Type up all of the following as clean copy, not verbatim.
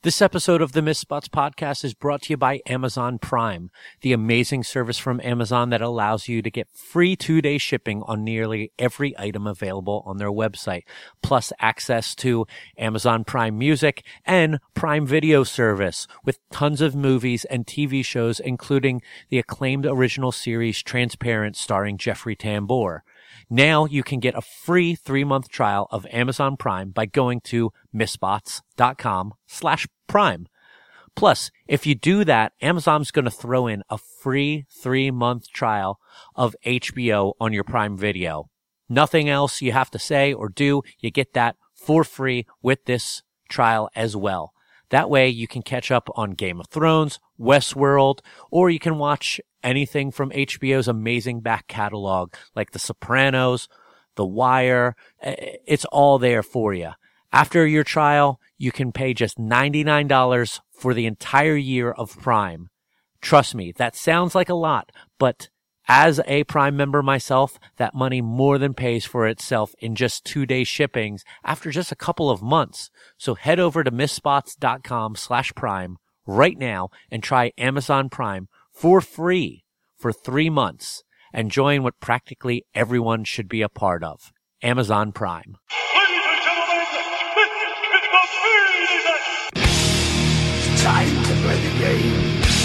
This episode of the Miss Spots podcast is brought to you by Amazon Prime, the amazing service from Amazon that allows you to get free 2-day shipping on nearly every item available on their website, plus access to Amazon Prime Music and Prime Video service with tons of movies and TV shows, including the acclaimed original series Transparent starring Jeffrey Tambor. Now you can get a free 3-month trial of Amazon Prime by going to missspots.com/prime. Plus, if you do that, Amazon's going to throw in a free 3-month trial of HBO on your Prime Video. Nothing else you have to say or do. You get that for free with this trial as well. That way you can catch up on Game of Thrones, Westworld, or you can watch anything from HBO's amazing back catalog like The Sopranos, The Wire. It's all there for you. After your trial, you can pay just $99 for the entire year of Prime. Trust me, that sounds like a lot, but as a Prime member myself, that money more than pays for itself in just 2-day shippings after just a couple of months. So head over to missspots.com/prime right now and try Amazon Prime for free for 3 months and join what practically everyone should be a part of. Amazon Prime. Ladies and gentlemen, it's the main event. It's time to play the game.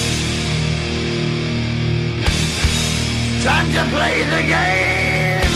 Time to play the game!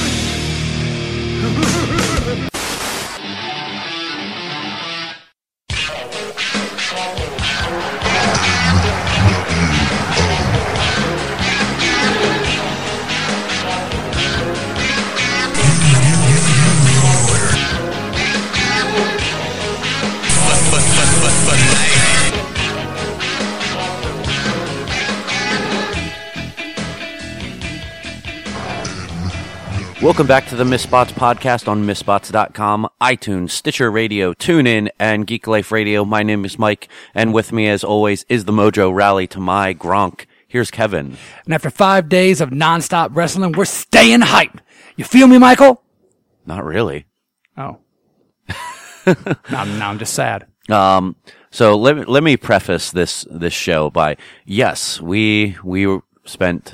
Welcome back to the Miss Spots podcast on MissSpots.com, iTunes, Stitcher Radio, TuneIn, and Geek Life Radio. My name is Mike, and with me, as always, is the Mojo Rally to my Gronk. Here's Kevin. And after 5 days of nonstop wrestling, we're staying hype. You feel me, Michael? Not really. Oh. now I'm just sad. So let me preface this show by, yes, we spent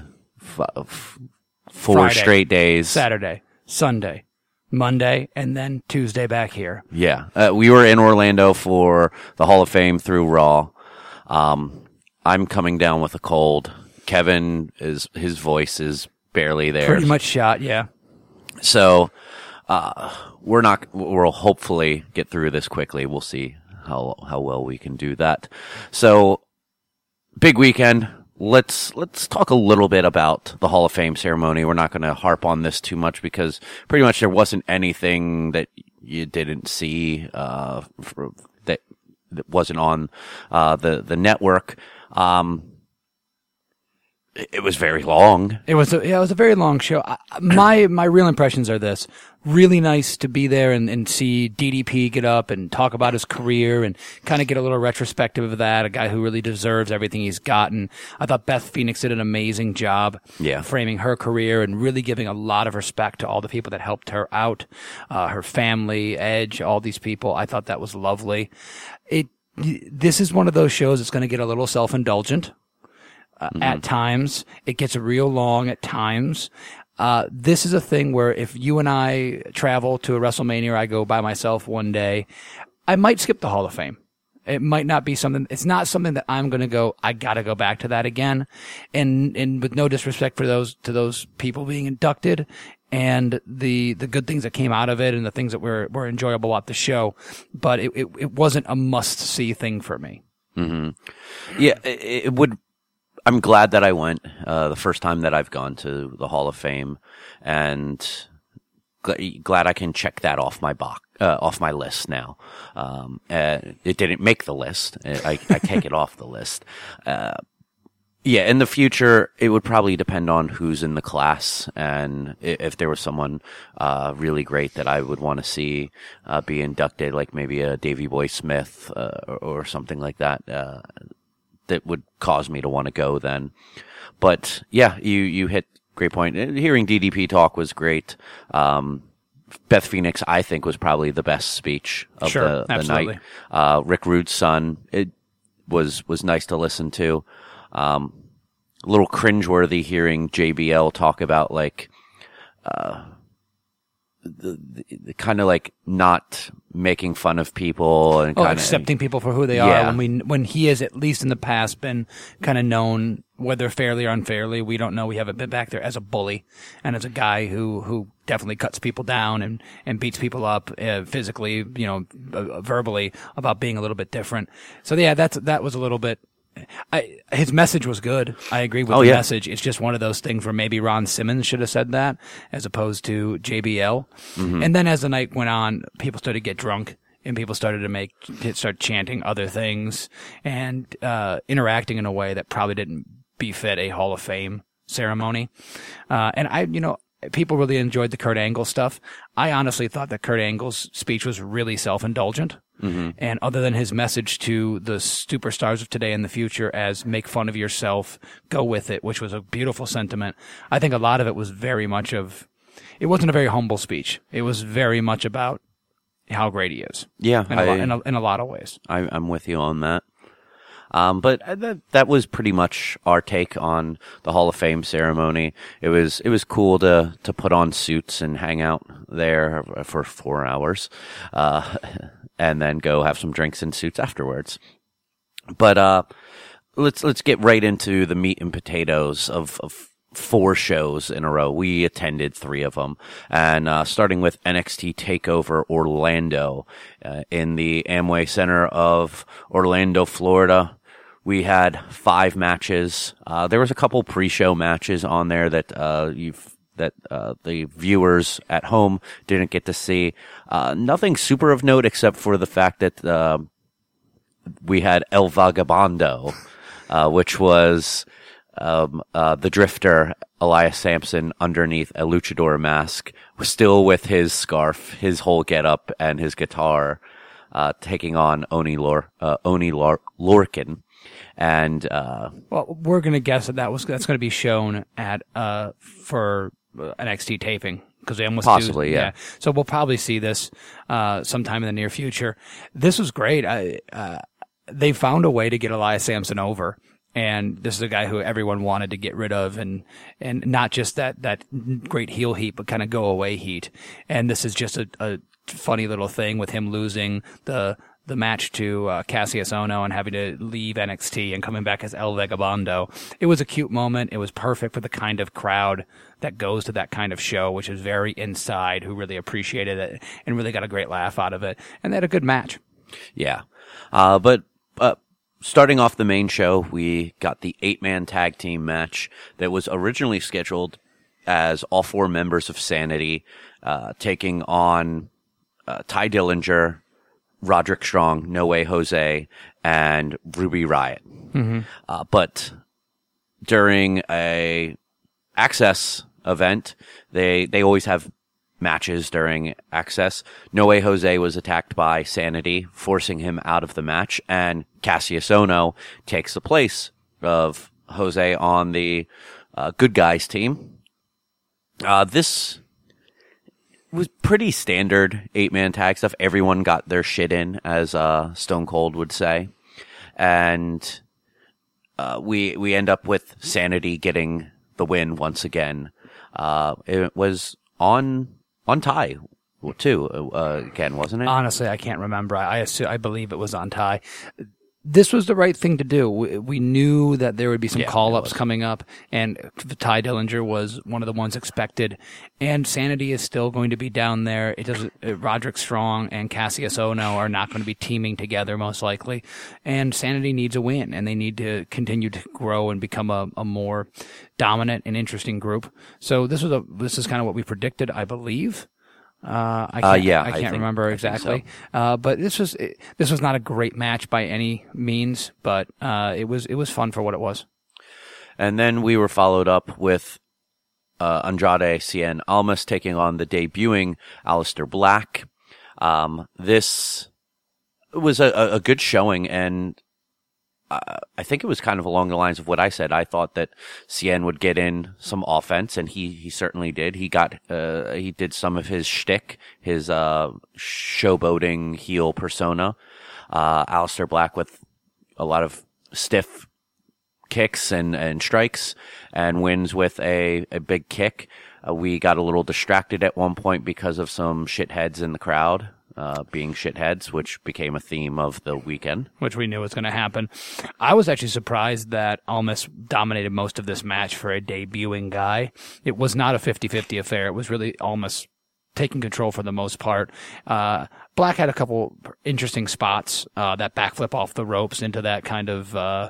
4 Friday, straight days. Saturday, Sunday, Monday, and then Tuesday back here. Yeah. We were in Orlando for the Hall of Fame through Raw. I'm coming down with a cold. Kevin his voice is barely there. Pretty much shot, yeah. So, we'll hopefully get through this quickly. We'll see how well we can do that. So, big weekend. Let's talk a little bit about the Hall of Fame ceremony. We're not going to harp on this too much because pretty much there wasn't anything that you didn't see that wasn't on the network. It was very long. It was a very long show. My real impressions are this. Really nice to be there and see DDP get up and talk about his career and kind of get a little retrospective of that. A guy who really deserves everything he's gotten. I thought Beth Phoenix did an amazing job framing her career and really giving a lot of respect to all the people that helped her out. Her family, Edge, all these people. I thought that was lovely. This is one of those shows that's going to get a little self-indulgent. At times. It gets real long at times. This is a thing where if you and I travel to a WrestleMania or I go by myself one day, I might skip the Hall of Fame. It might not be something, it's not something that I'm going to go, I got to go back to that again. And with no disrespect for those people being inducted and the good things that came out of it and the things that were enjoyable about the show, but it wasn't a must see thing for me. Mm-hmm. Yeah, it would. I'm glad that I went the first time that I've gone to the Hall of Fame, and glad I can check that off my list now. It didn't make the list. I take it off the list. Yeah, in the future, it would probably depend on who's in the class, and if there was someone really great that I would want to see be inducted, like maybe a Davey Boy Smith or something like that. That would cause me to want to go then. But yeah, you hit great point. Hearing DDP talk was great. Beth Phoenix, I think, was probably the best speech of Sure, the absolutely. night. Rick Rude's son, it was nice to listen to. A little cringeworthy hearing JBL talk about like the kind of like not making fun of people and kind of accepting people for who they Yeah. are. When he has, at least in the past, been kind of known, whether fairly or unfairly, we don't know. We haven't been back there as a bully and as a guy who definitely cuts people down and beats people up physically, verbally, about being a little bit different. So yeah, that was a little bit. His message was good. I agree with the message. It's just one of those things where maybe Ron Simmons should have said that as opposed to JBL. Mm-hmm. And then as the night went on, people started to get drunk and people started to start chanting other things and interacting in a way that probably didn't befit a Hall of Fame ceremony. And people really enjoyed the Kurt Angle stuff. I honestly thought that Kurt Angle's speech was really self-indulgent. Mm-hmm. And other than his message to the superstars of today and the future as make fun of yourself, go with it, which was a beautiful sentiment, I think a lot of it was very much it wasn't a very humble speech. It was very much about how great he is. Yeah. In a lot of ways. I'm with you on that. But that was pretty much our take on the Hall of Fame ceremony. It was cool to put on suits and hang out there for 4 hours, and then go have some drinks in suits afterwards. But, let's get right into the meat and potatoes of 4 shows in a row. We attended 3 of them, and starting with NXT TakeOver Orlando in the Amway Center of Orlando, Florida. We had 5 matches. There was a couple pre-show matches on there that the viewers at home didn't get to see. Nothing super of note except for the fact that we had El Vagabondo, which was the Drifter, Elias Sampson, underneath a luchador mask, was still with his scarf, his whole getup, and his guitar, taking on Oni Lorcan. And well, we're gonna guess that's gonna be shown at for NXT taping because they almost possibly yeah. So we'll probably see this sometime in the near future. This was great. They found a way to get Elias Sampson over. And this is a guy who everyone wanted to get rid of and not just that great heel heat, but kind of go away heat. And this is just a funny little thing with him losing the match to Cassius Ohno and having to leave NXT and coming back as El Vagabondo. It was a cute moment. It was perfect for the kind of crowd that goes to that kind of show, which is very inside, who really appreciated it and really got a great laugh out of it. And they had a good match. Yeah. But starting off the main show, we got the 8-man tag team match that was originally scheduled as all 4 members of Sanity taking on Ty Dillinger, Roderick Strong, No Way Jose, and Ruby Riott. Mm-hmm. But during a Access event, they always have matches during Access. No Way Jose was attacked by Sanity, forcing him out of the match, and Cassius Ohno takes the place of Jose on the Good Guys team. This was pretty standard 8-man tag stuff. Everyone got their shit in, as Stone Cold would say. And we end up with Sanity getting the win once again. It was on Ty too, again, wasn't it? Honestly, I can't remember. I believe it was on Ty. This was the right thing to do. We knew that there would be some call-ups coming up, and Ty Dillinger was one of the ones expected. And Sanity is still going to be down there. Roderick Strong and Cassius Ohno are not going to be teaming together, most likely. And Sanity needs a win, and they need to continue to grow and become a more dominant and interesting group. So this is kind of what we predicted, I believe. I can't remember exactly. So. But this was not a great match by any means, but it was fun for what it was. And then we were followed up with Andrade Cien Almas taking on the debuting Aleister Black. This was a good showing, and I think it was kind of along the lines of what I said. I thought that Cien would get in some offense, and he certainly did. He did some of his shtick, his showboating heel persona. Aleister Black with a lot of stiff kicks and strikes, and wins with a big kick. We got a little distracted at one point because of some shitheads in the crowd. Being shitheads, which became a theme of the weekend. Which we knew was going to happen. I was actually surprised that Almas dominated most of this match for a debuting guy. It was not a 50-50 affair. It was really Almas taking control for the most part. Black had a couple interesting spots. That backflip off the ropes into that kind of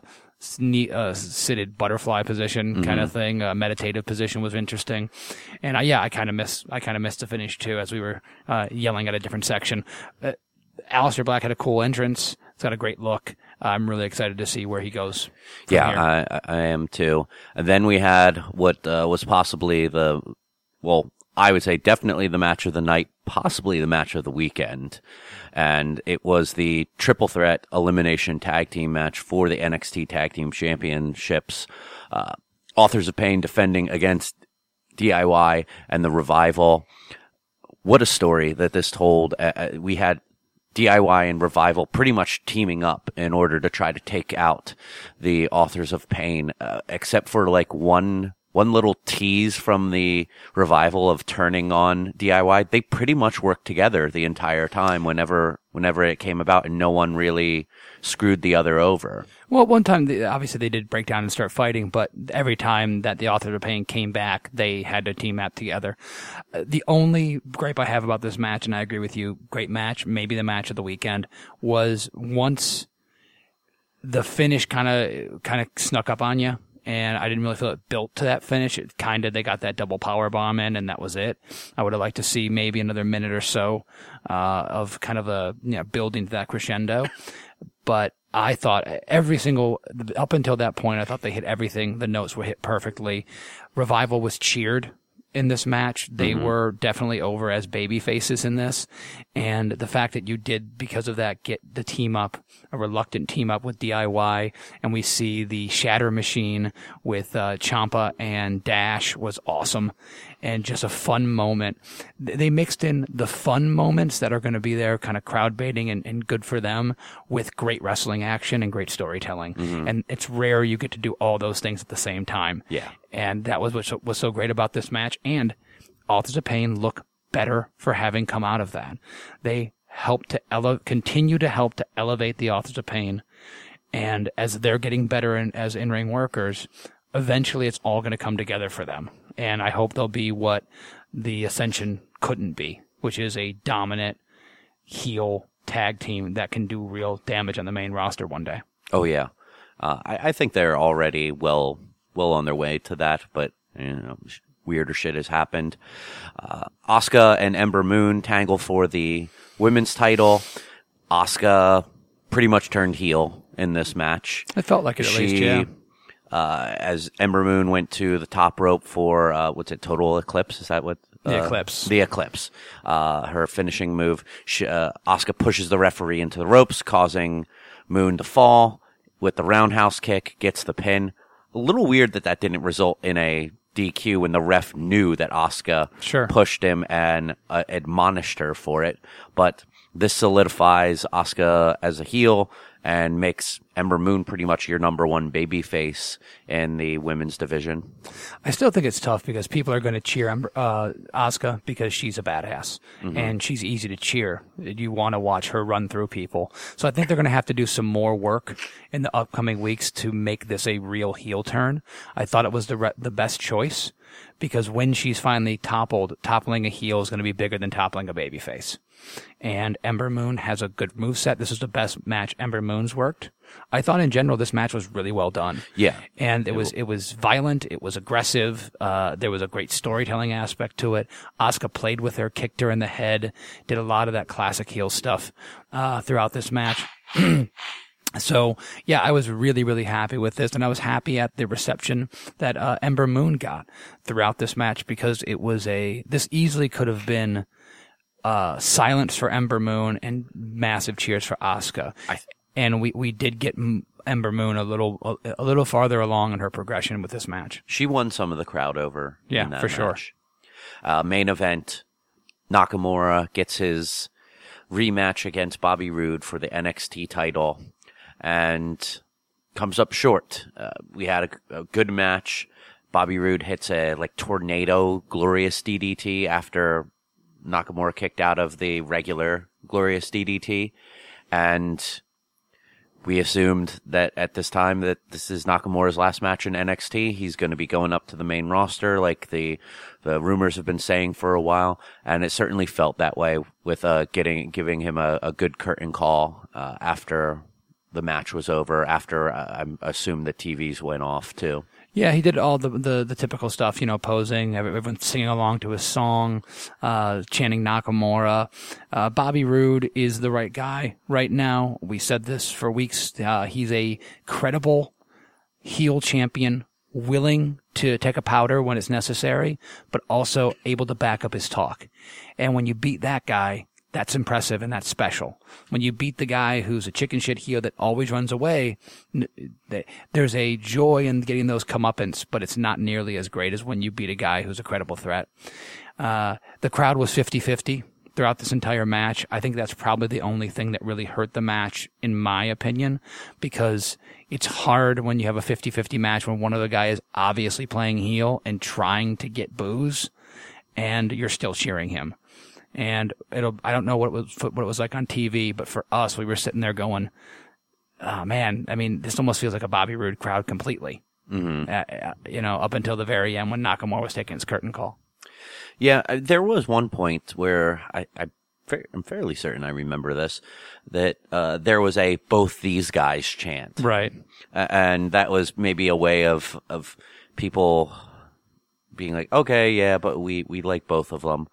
seated butterfly position kind of thing. Meditative position was interesting. And I kind of missed the finish too, as we were yelling at a different section. Aleister Black had a cool entrance. It's got a great look. I'm really excited to see where he goes. Yeah, I am too. And then we had what was possibly I would say definitely the match of the night, possibly the match of the weekend. And it was the triple threat elimination tag team match for the NXT Tag Team Championships. Authors of Pain defending against DIY and the Revival. What a story that this told. We had DIY and Revival pretty much teaming up in order to try to take out the Authors of Pain, except for like one little tease from the Revival of turning on DIY. They pretty much worked together the entire time whenever it came about, and no one really screwed the other over. Well, one time, obviously they did break down and start fighting, but every time that the Authors of Pain came back, they had to team up together. The only gripe I have about this match, and I agree with you, great match, maybe the match of the weekend, was once the finish kind of snuck up on you. And I didn't really feel it built to that finish. They got that double power bomb in, and that was it. I would have liked to see maybe another minute or so, of kind of building to that crescendo. But I thought up until that point, I thought they hit everything. The notes were hit perfectly. Revival was cheered in this match. They were definitely over as baby faces in this. And the fact that you did, because of that, get the team up, a reluctant team up with DIY, and we see the Shatter Machine with Ciampa and Dash was awesome. And just a fun moment. They mixed in the fun moments that are going to be there, kind of crowd baiting and good for them, with great wrestling action and great storytelling. And it's rare you get to do all those things at the same time. Yeah. And that was what was so great about this match. And Authors of Pain look better for having come out of that. They help to continue to help to elevate the Authors of Pain. And as they're getting better as in-ring workers, eventually it's all going to come together for them. And I hope they'll be what the Ascension couldn't be, which is a dominant heel tag team that can do real damage on the main roster one day. Oh, yeah. I think they're already well on their way to that, but weirder shit has happened. Asuka and Ember Moon tangle for the women's title. Asuka pretty much turned heel in this match. It felt like it, at least, yeah. As Ember Moon went to the top rope for, Total Eclipse? Is that what? The Eclipse. The Eclipse. Her finishing move. Asuka pushes the referee into the ropes, causing Moon to fall with the roundhouse kick, gets the pin. A little weird that didn't result in a DQ when the ref knew that Asuka pushed him and admonished her for it. But this solidifies Asuka as a heel and makes Ember Moon pretty much your number one babyface in the women's division. I still think it's tough because people are going to cheer Asuka because she's a badass and she's easy to cheer. You want to watch her run through people. So I think they're going to have to do some more work in the upcoming weeks to make this a real heel turn. I thought it was the best choice because when she's finally toppling a heel is going to be bigger than toppling a babyface. And Ember Moon has a good moveset. This is the best match Ember Moon's worked. I thought in general this match was really well done. Yeah. And it was violent, it was aggressive, there was a great storytelling aspect to it. Asuka played with her, kicked her in the head, did a lot of that classic heel stuff throughout this match. So, yeah, I was really, really happy with this, and I was happy at the reception that Ember Moon got throughout this match because this easily could have been silence for Ember Moon and massive cheers for Asuka. And we did get Ember Moon a little farther along in her progression with this match. She won some of the crowd over. Yeah, in that for sure. match. Main event, Nakamura gets his rematch against Bobby Roode for the NXT title and comes up short. We had a good match. Bobby Roode hits a tornado glorious DDT after Nakamura kicked out of the regular glorious DDT, and we assumed that at this time that this is Nakamura's last match in NXT. He's going to be going up to the main roster like the rumors have been saying for a while, and it certainly felt that way with giving him a good curtain call after the match was over, after I assume the TVs went off too. Yeah, he did all the typical stuff, posing, everyone singing along to his song, chanting Nakamura. Bobby Roode is the right guy right now. We said this for weeks. He's a credible heel champion, willing to take a powder when it's necessary, but also able to back up his talk. And when you beat that guy, that's impressive and that's special. When you beat the guy who's a chicken shit heel that always runs away, there's a joy in getting those comeuppance, but it's not nearly as great as when you beat a guy who's a credible threat. The crowd was 50-50 throughout this entire match. I think that's probably the only thing that really hurt the match, in my opinion, because it's hard when you have a 50-50 match when one of the guys is obviously playing heel and trying to get boos, and you're still cheering him. And I don't know what it was like on TV, but for us, we were sitting there going, oh man, I mean, this almost feels like a Bobby Roode crowd completely. Mm-hmm. Up until the very end when Nakamura was taking his curtain call. Yeah, there was one point where I'm fairly certain I remember this, that there was a both these guys chant. Right. And that was maybe a way of people being like, okay, yeah, but we like both of them.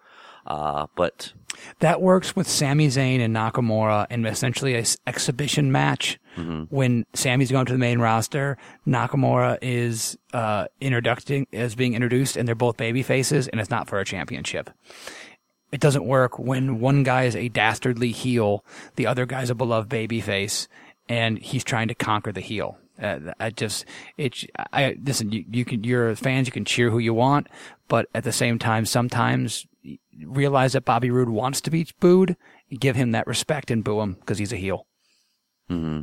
But that works with Sami Zayn and Nakamura in essentially an exhibition match. Mm-hmm. When Sami's going to the main roster, Nakamura is being introduced, and they're both baby faces, and it's not for a championship. It doesn't work when one guy is a dastardly heel, the other guy's a beloved baby face, and he's trying to conquer the heel. Listen, you're fans, you can cheer who you want, but at the same time, sometimes realize that Bobby Roode wants to be booed, give him that respect and boo him because he's a heel. Mm-hmm.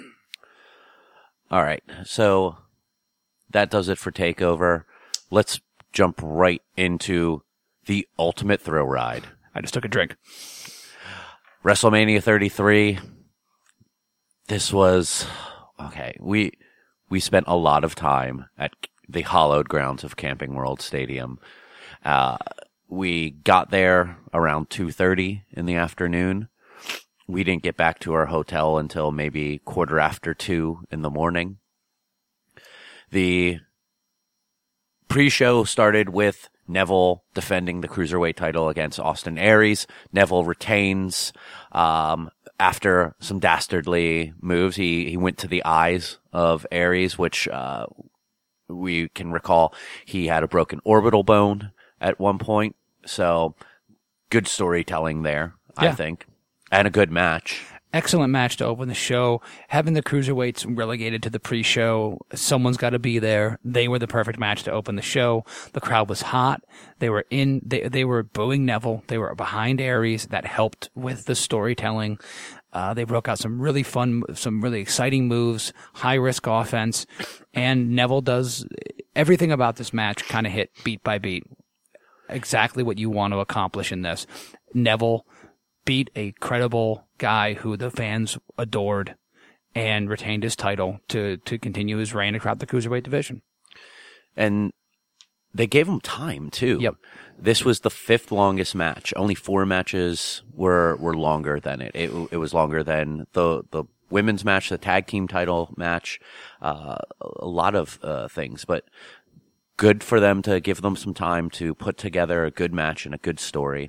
All right, so that does it for TakeOver. Let's jump right into the ultimate thrill ride. I just took a drink. WrestleMania 33. This was okay. We spent a lot of time at the hallowed grounds of Camping World Stadium. We got there around 2:30 in the afternoon. We didn't get back to our hotel until maybe 2:15 in the morning. The pre-show started with Neville defending the Cruiserweight title against Austin Aries. Neville retains after some dastardly moves. He went to the eyes of Aries, which we can recall he had a broken orbital bone at one point. So good storytelling there, yeah. I think. And a good match. Excellent match to open the show. Having the Cruiserweights relegated to the pre-show, someone's got to be there. They were the perfect match to open the show. The crowd was hot. They were they were booing Neville. They were behind Aries. That helped with the storytelling. They broke out some really fun, some really exciting moves, high-risk offense, and Neville does everything about this match kind of hit beat by beat. Exactly what you want to accomplish in this. Neville beat a credible guy who the fans adored and retained his title to continue his reign across the Cruiserweight division. And they gave him time, too. Yep. This was the 5th longest match. Only 4 matches were longer than it. It was longer than the women's match, the tag team title match, a lot of things. But good for them to give them some time to put together a good match and a good story.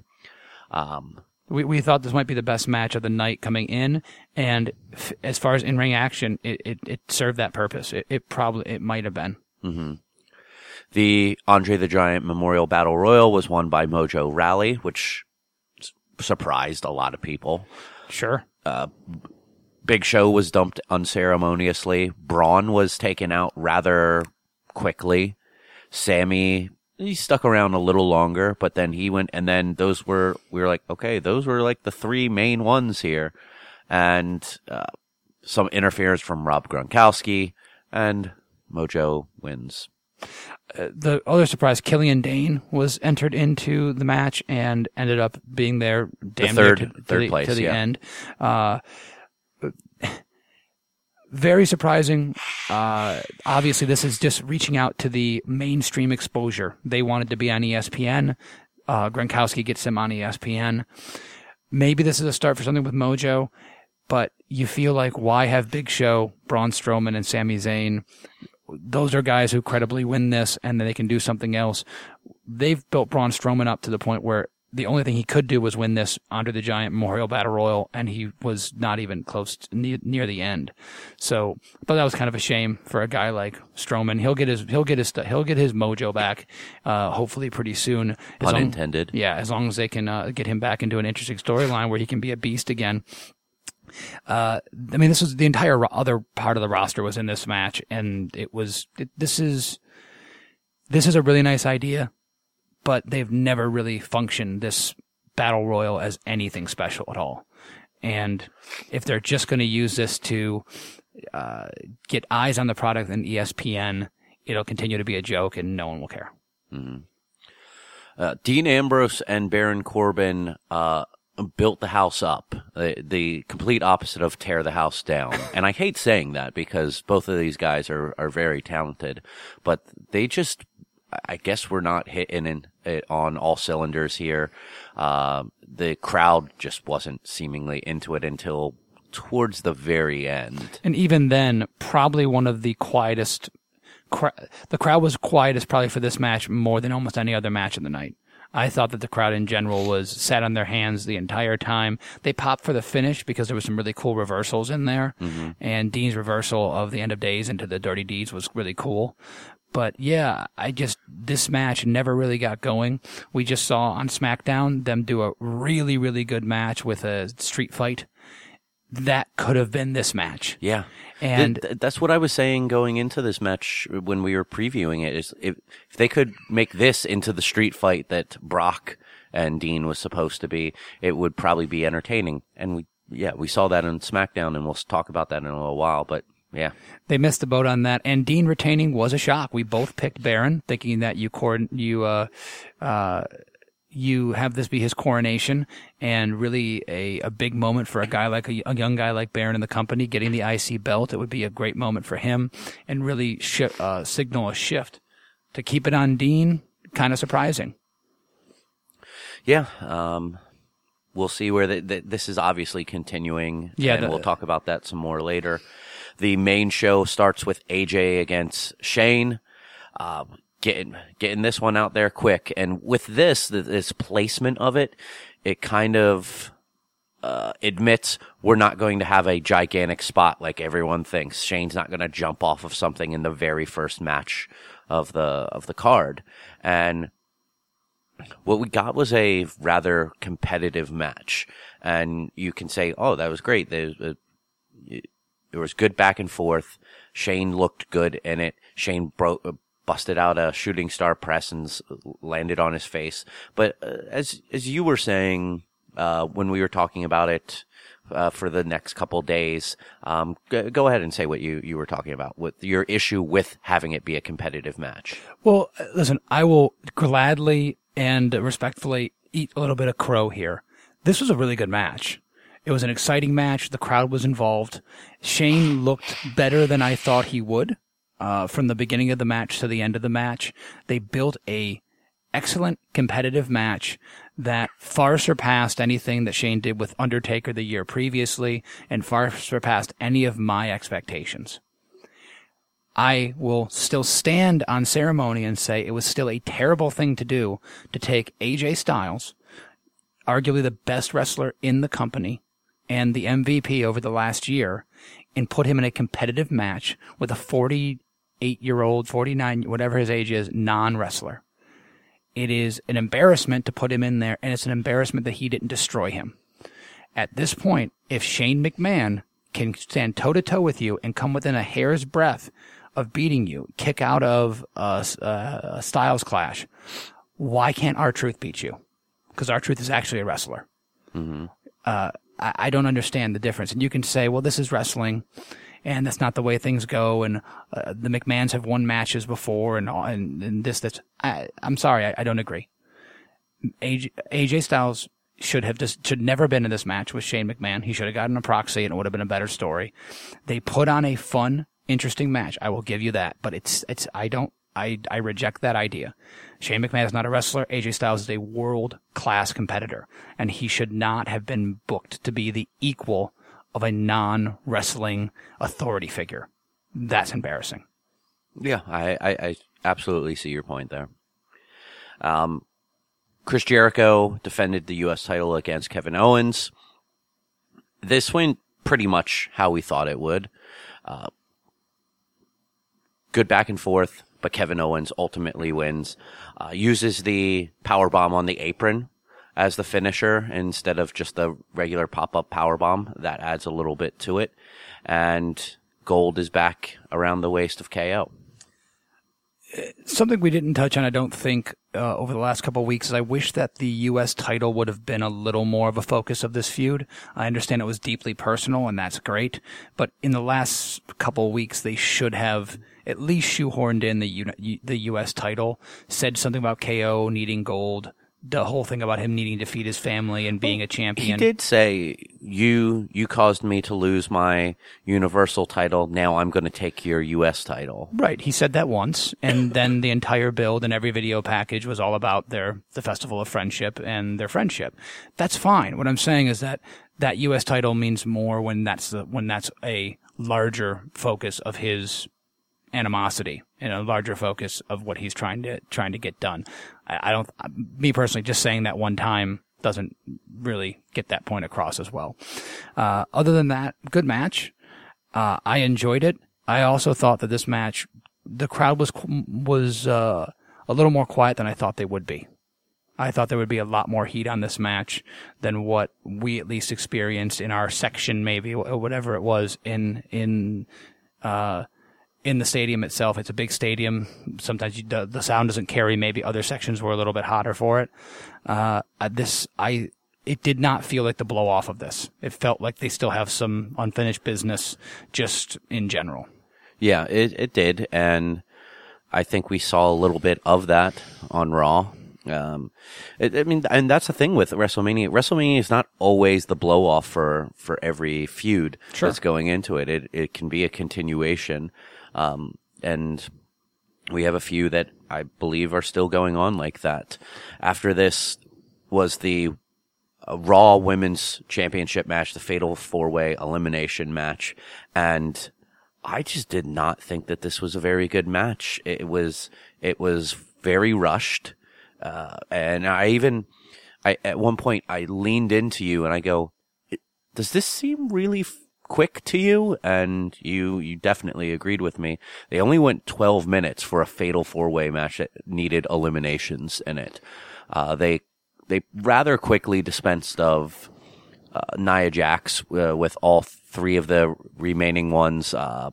We thought this might be the best match of the night coming in, and as far as in-ring action, it served that purpose. It might have been. Mm-hmm. The Andre the Giant Memorial Battle Royal was won by Mojo Rawley, which surprised a lot of people. Sure. Big Show was dumped unceremoniously. Braun was taken out rather quickly. Sammy, he stuck around a little longer, but then he went, and then we were like, okay, those were like the three main ones here. And some interference from Rob Gronkowski, and Mojo wins. The other surprise, Killian Dane was entered into the match and ended up being there damn near to the end. Very surprising. Obviously, this is just reaching out to the mainstream exposure. They wanted to be on ESPN. Gronkowski gets him on ESPN. Maybe this is a start for something with Mojo, but you feel like, why have Big Show, Braun Strowman, and Sami Zayn? Those are guys who credibly win this, and then they can do something else. They've built Braun Strowman up to the point where the only thing he could do was win this Andre the Giant Memorial Battle Royal, and he was not even close to near the end. So, but that was kind of a shame for a guy like Strowman. He'll get his mojo back, hopefully pretty soon. Pun intended. Yeah, as long as they can get him back into an interesting storyline where he can be a beast again. I mean, this was the entire other part of the roster was in this match, and this is a really nice idea, but they've never really functioned this battle royal as anything special at all. And if they're just going to use this to get eyes on the product and ESPN, it'll continue to be a joke, and no one will care. Mm-hmm. Dean Ambrose and Baron Corbin built the house up, the complete opposite of tear the house down. And I hate saying that because both of these guys are very talented, but they just, I guess, we're not hitting it on all cylinders here. The crowd just wasn't seemingly into it until towards the very end. And even then, probably one of the quietest. The crowd was quietest probably for this match more than almost any other match of the night. I thought that the crowd in general was sat on their hands the entire time. They popped for the finish because there was some really cool reversals in there. Mm-hmm. And Dean's reversal of the End of Days into the Dirty Deeds was really cool. But yeah, this match never really got going. We just saw on SmackDown them do a really, really good match with a street fight. That could have been this match. Yeah. And that's what I was saying going into this match when we were previewing it, is if they could make this into the street fight that Brock and Dean was supposed to be, it would probably be entertaining. And we saw that on SmackDown, and we'll talk about that in a little while, but yeah. They missed the boat on that, and Dean retaining was a shock. We both picked Baron, thinking that you have this be his coronation, and really a big moment for a guy like a young guy like Baron in the company, getting the IC belt. It would be a great moment for him, and really signal a shift. To keep it on Dean, kind of surprising. Yeah, we'll see where this is obviously continuing, and we'll talk about that some more later. The main show starts with AJ against Shane. Getting this one out there quick. And with this placement of it kind of admits we're not going to have a gigantic spot like everyone thinks. Shane's not going to jump off of something in the very first match of the card. And what we got was a rather competitive match. And you can say, oh, that was great. There was good back and forth. Shane looked good in it. Shane busted out a shooting star press and landed on his face. But as you were saying when we were talking about it for the next couple days, go ahead and say what you were talking about with your issue with having it be a competitive match. Well, listen, I will gladly and respectfully eat a little bit of crow here. This was a really good match. It was an exciting match. The crowd was involved. Shane looked better than I thought he would. From the beginning of the match to the end of the match, they built a excellent competitive match that far surpassed anything that Shane did with Undertaker the year previously, and far surpassed any of my expectations. I will still stand on ceremony and say it was still a terrible thing to do to take AJ Styles, arguably the best wrestler in the company and the MVP over the last year, and put him in a competitive match with a 48-year-old, 49, whatever his age is, non-wrestler. It is an embarrassment to put him in there, and it's an embarrassment that he didn't destroy him. At this point, if Shane McMahon can stand toe-to-toe with you and come within a hair's breadth of beating you, kick out of a Styles Clash, why can't R-Truth beat you? Because R-Truth is actually a wrestler. Mm-hmm. I don't understand the difference. And you can say, well, this is wrestling, and that's not the way things go, and the McMahons have won matches before, and this, that's... I'm sorry, I don't agree. AJ Styles should never been in this match with Shane McMahon. He should have gotten a proxy, and it would have been a better story. They put on a fun, interesting match. I will give you that, but I reject that idea. Shane McMahon is not a wrestler. AJ Styles is a world-class competitor, and he should not have been booked to be the equal of a non-wrestling authority figure. That's embarrassing. Yeah, I absolutely see your point there. Chris Jericho defended the U.S. title against Kevin Owens. This went pretty much how we thought it would. Good back and forth, but Kevin Owens ultimately wins. Uses the powerbomb on the apron as the finisher instead of just the regular pop-up powerbomb. That adds a little bit to it. And gold is back around the waist of KO. Something we didn't touch on, I don't think, over the last couple of weeks is I wish that the U.S. title would have been a little more of a focus of this feud. I understand it was deeply personal, and that's great. But in the last couple of weeks, they should have at least shoehorned in the U.S. title, said something about KO needing gold, the whole thing about him needing to feed his family and being a champion. He did say, you caused me to lose my Universal title. Now I'm going to take your U.S. title. Right. He said that once, and then the entire build and every video package was all about the Festival of Friendship and their friendship. That's fine. What I'm saying is that U.S. title means more when that's a larger focus of his animosity and a larger focus of what he's trying to get done. I don't, me personally, just saying that one time doesn't really get that point across as well. Other than that, good match. I enjoyed it. I also thought that this match, the crowd was a little more quiet than I thought they would be. I thought there would be a lot more heat on this match than what we at least experienced in our section, maybe, or whatever it was in the stadium itself. It's a big stadium. Sometimes the sound doesn't carry. Maybe other sections were a little bit hotter for it. It did not feel like the blow off of this. It felt like they still have some unfinished business just in general. Yeah, it did. And I think we saw a little bit of that on Raw. And that's the thing with WrestleMania. WrestleMania is not always the blow off for every feud that's going into it. It can be a continuation. And we have a few that I believe are still going on like that. After this was the Raw Women's Championship match, the Fatal 4-Way Elimination match. And I just did not think that this was a very good match. It was very rushed. And I at one point I leaned into you and I go, does this seem really quick to you? And you definitely agreed with me. They only went 12 minutes for a fatal 4-way match that needed eliminations in it. They rather quickly dispensed of Nia Jax with all three of the remaining ones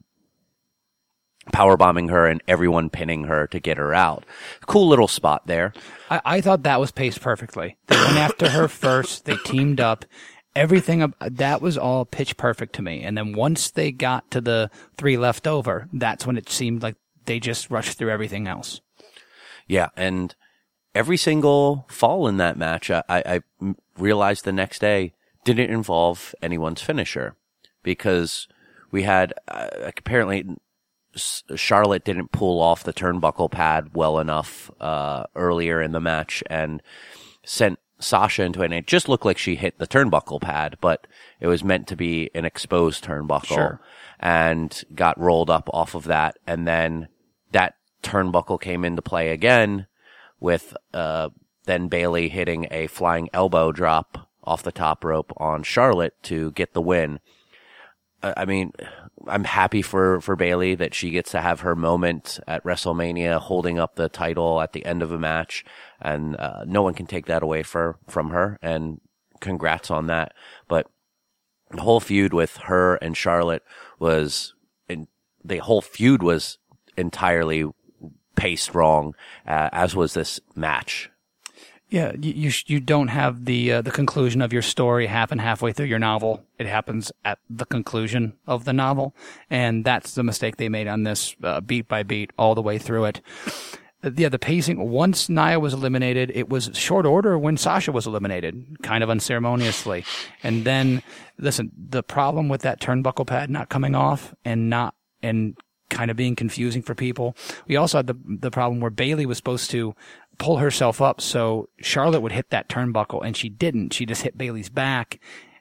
powerbombing her and everyone pinning her to get her out. Cool little spot there. I thought that was paced perfectly. They went after her first. They teamed up. Everything that was all pitch perfect to me. And then once they got to the three left over, that's when it seemed like they just rushed through everything else. Yeah, and every single fall in that match, I realized the next day didn't involve anyone's finisher because we had apparently Charlotte didn't pull off the turnbuckle pad well enough earlier in the match and sent Sasha into it, and it just looked like she hit the turnbuckle pad, but it was meant to be an exposed turnbuckle and got rolled up off of that. And then that turnbuckle came into play again with then Bayley hitting a flying elbow drop off the top rope on Charlotte to get the win. I mean, I'm happy for Bayley that she gets to have her moment at WrestleMania holding up the title at the end of a match, and no one can take that away from her, and congrats on that. But the whole feud with her and Charlotte was entirely paced wrong, as was this match. Yeah, you don't have the conclusion of your story happen halfway through your novel. It happens at the conclusion of the novel, and that's the mistake they made on this, beat by beat all the way through it. Yeah, the pacing. Once Nia was eliminated, it was short order when Sasha was eliminated, kind of unceremoniously. And then, listen, the problem with that turnbuckle pad not coming off and kind of being confusing for people. We also had the problem where Bayley was supposed to pull herself up so Charlotte would hit that turnbuckle, and she didn't. She just hit Bayley's back.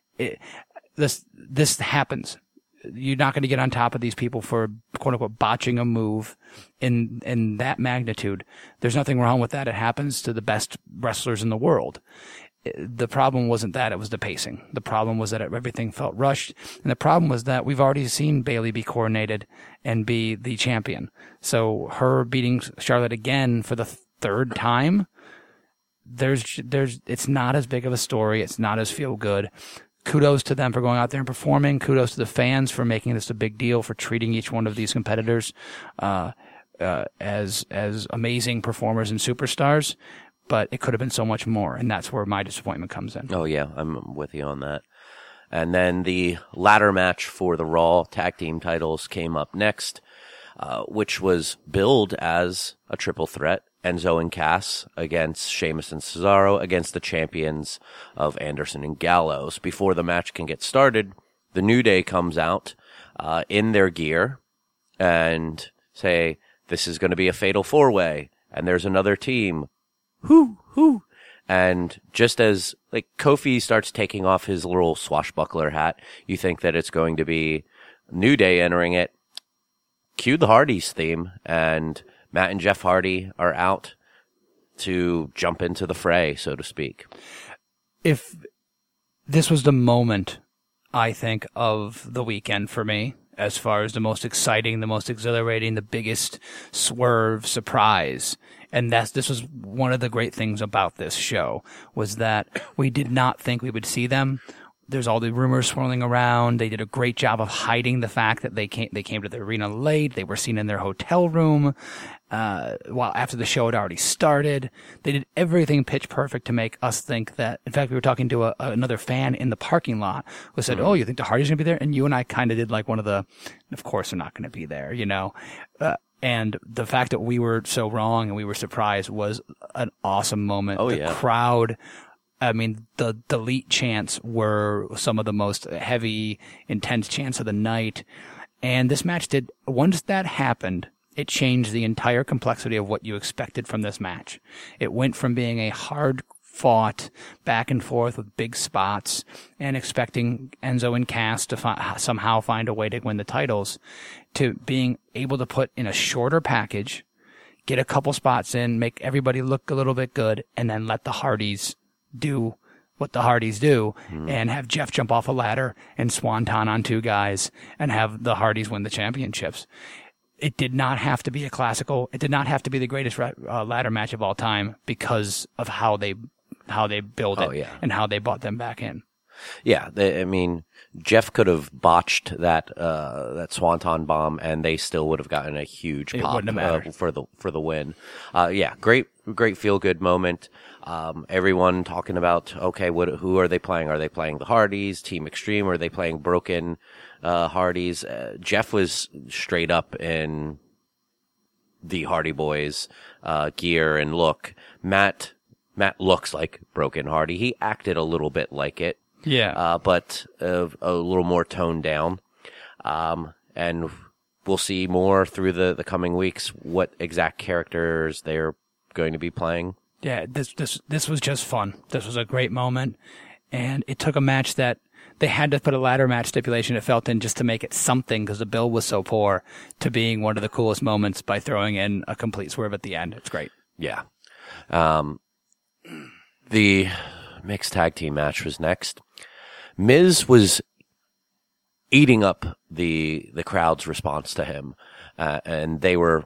This happens. You're not going to get on top of these people for quote unquote botching a move in that magnitude. There's nothing wrong with that. It happens to the best wrestlers in the world. The problem wasn't that, it was the pacing. The problem was that everything felt rushed, and the problem was that we've already seen Bayley be coronated and be the champion. So her beating Charlotte again for the third time, it's not as big of a story. It's not as feel good. Kudos to them for going out there and performing. Kudos to the fans for making this a big deal, for treating each one of these competitors as amazing performers and superstars. But it could have been so much more, and that's where my disappointment comes in. Oh, yeah, I'm with you on that. And then the ladder match for the Raw Tag Team titles came up next, which was billed as a triple threat. Enzo and Cass against Sheamus and Cesaro against the champions of Anderson and Gallows. Before the match can get started, the New Day comes out in their gear and say, this is going to be a fatal four-way, and there's another team. Whoo. And just as like Kofi starts taking off his little swashbuckler hat, you think that it's going to be New Day entering it. Cue the Hardys theme, and Matt and Jeff Hardy are out to jump into the fray, so to speak. If this was the moment, I think, of the weekend for me, as far as the most exciting, the most exhilarating, the biggest swerve, surprise. And this was one of the great things about this show, was that we did not think we would see them. There's all the rumors swirling around. They did a great job of hiding the fact that they came to the arena late. They were seen in their hotel room, while after the show had already started. They did everything pitch perfect to make us think that. In fact, we were talking to another fan in the parking lot who said, "Oh, you think the Hardys are going to be there?" And you and I kind of did like one of the, of course they're not going to be there, you know. And the fact that we were so wrong and we were surprised was an awesome moment. Oh, the yeah. crowd, I mean, the delete chants were some of the most heavy, intense chants of the night. And this match once that happened, it changed the entire complexity of what you expected from this match. It went from being a hard fought back and forth with big spots and expecting Enzo and Cass to somehow find a way to win the titles, to being able to put in a shorter package, get a couple spots in, make everybody look a little bit good, and then let the Hardys do what the Hardys do, and have Jeff jump off a ladder and swanton on two guys and have the Hardys win the championships. It did not have to be a classical. It did not have to be the greatest ladder match of all time because of how they build it and how they brought them back in. Yeah, I mean, Jeff could have botched that Swanton bomb, and they still would have gotten a huge pop for the win. Yeah, great feel good moment. Everyone talking about, okay, who are they playing? Are they playing the Hardys, Team Extreme, or are they playing Broken Hardys? Jeff was straight up in the Hardy Boys gear and look. Matt looks like Broken Hardy. He acted a little bit like it. Yeah. But a little more toned down. And we'll see more through the coming weeks what exact characters they're going to be playing. Yeah, this was just fun. This was a great moment. And it took a match that they had to put a ladder match stipulation, it felt in, just to make it something because the bill was so poor, to being one of the coolest moments by throwing in a complete swerve at the end. It's great. Yeah. The mixed tag team match was next. Miz was eating up the crowd's response to him, and they were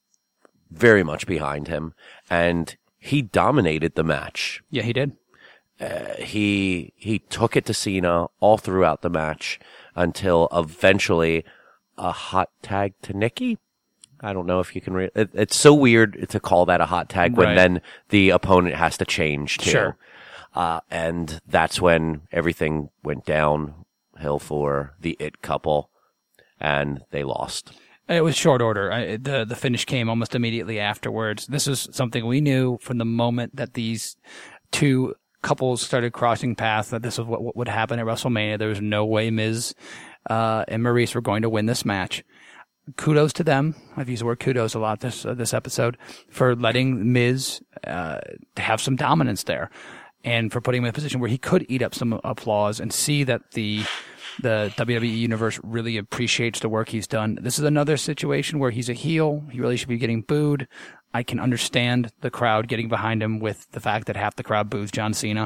very much behind him, and he dominated the match. Yeah, he did. he took it to Cena all throughout the match until eventually a hot tag to Nikki. I don't know if you can it's so weird to call that a hot tag when then the opponent has to change too. Sure. And that's when everything went downhill for the It couple, and they lost. It was short order. The finish came almost immediately afterwards. This is something we knew from the moment that these two couples started crossing paths, that this is what would happen at WrestleMania. There was no way Miz and Maurice were going to win this match. Kudos to them. I've used the word kudos a lot this episode, for letting Miz have some dominance there, and for putting him in a position where he could eat up some applause and see that the WWE Universe really appreciates the work he's done. This is another situation where he's a heel. He really should be getting booed. I can understand the crowd getting behind him with the fact that half the crowd boos John Cena.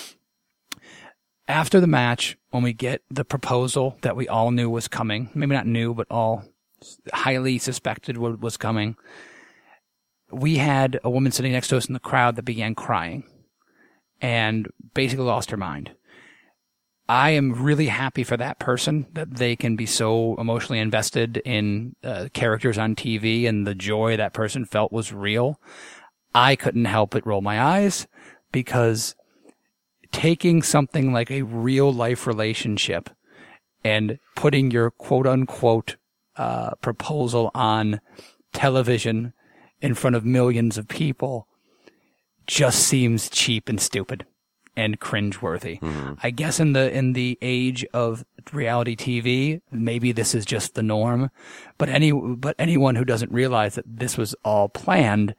After the match, when we get the proposal that we all knew was coming, maybe not knew, but all highly suspected was coming, we had a woman sitting next to us in the crowd that began crying and basically lost her mind. I am really happy for that person, that they can be so emotionally invested in characters on TV, and the joy that person felt was real. I couldn't help but roll my eyes, because taking something like a real life relationship and putting your quote unquote proposal on television in front of millions of people just seems cheap and stupid and cringeworthy. Mm-hmm. I guess in the age of reality TV, maybe this is just the norm, but anyone who doesn't realize that this was all planned,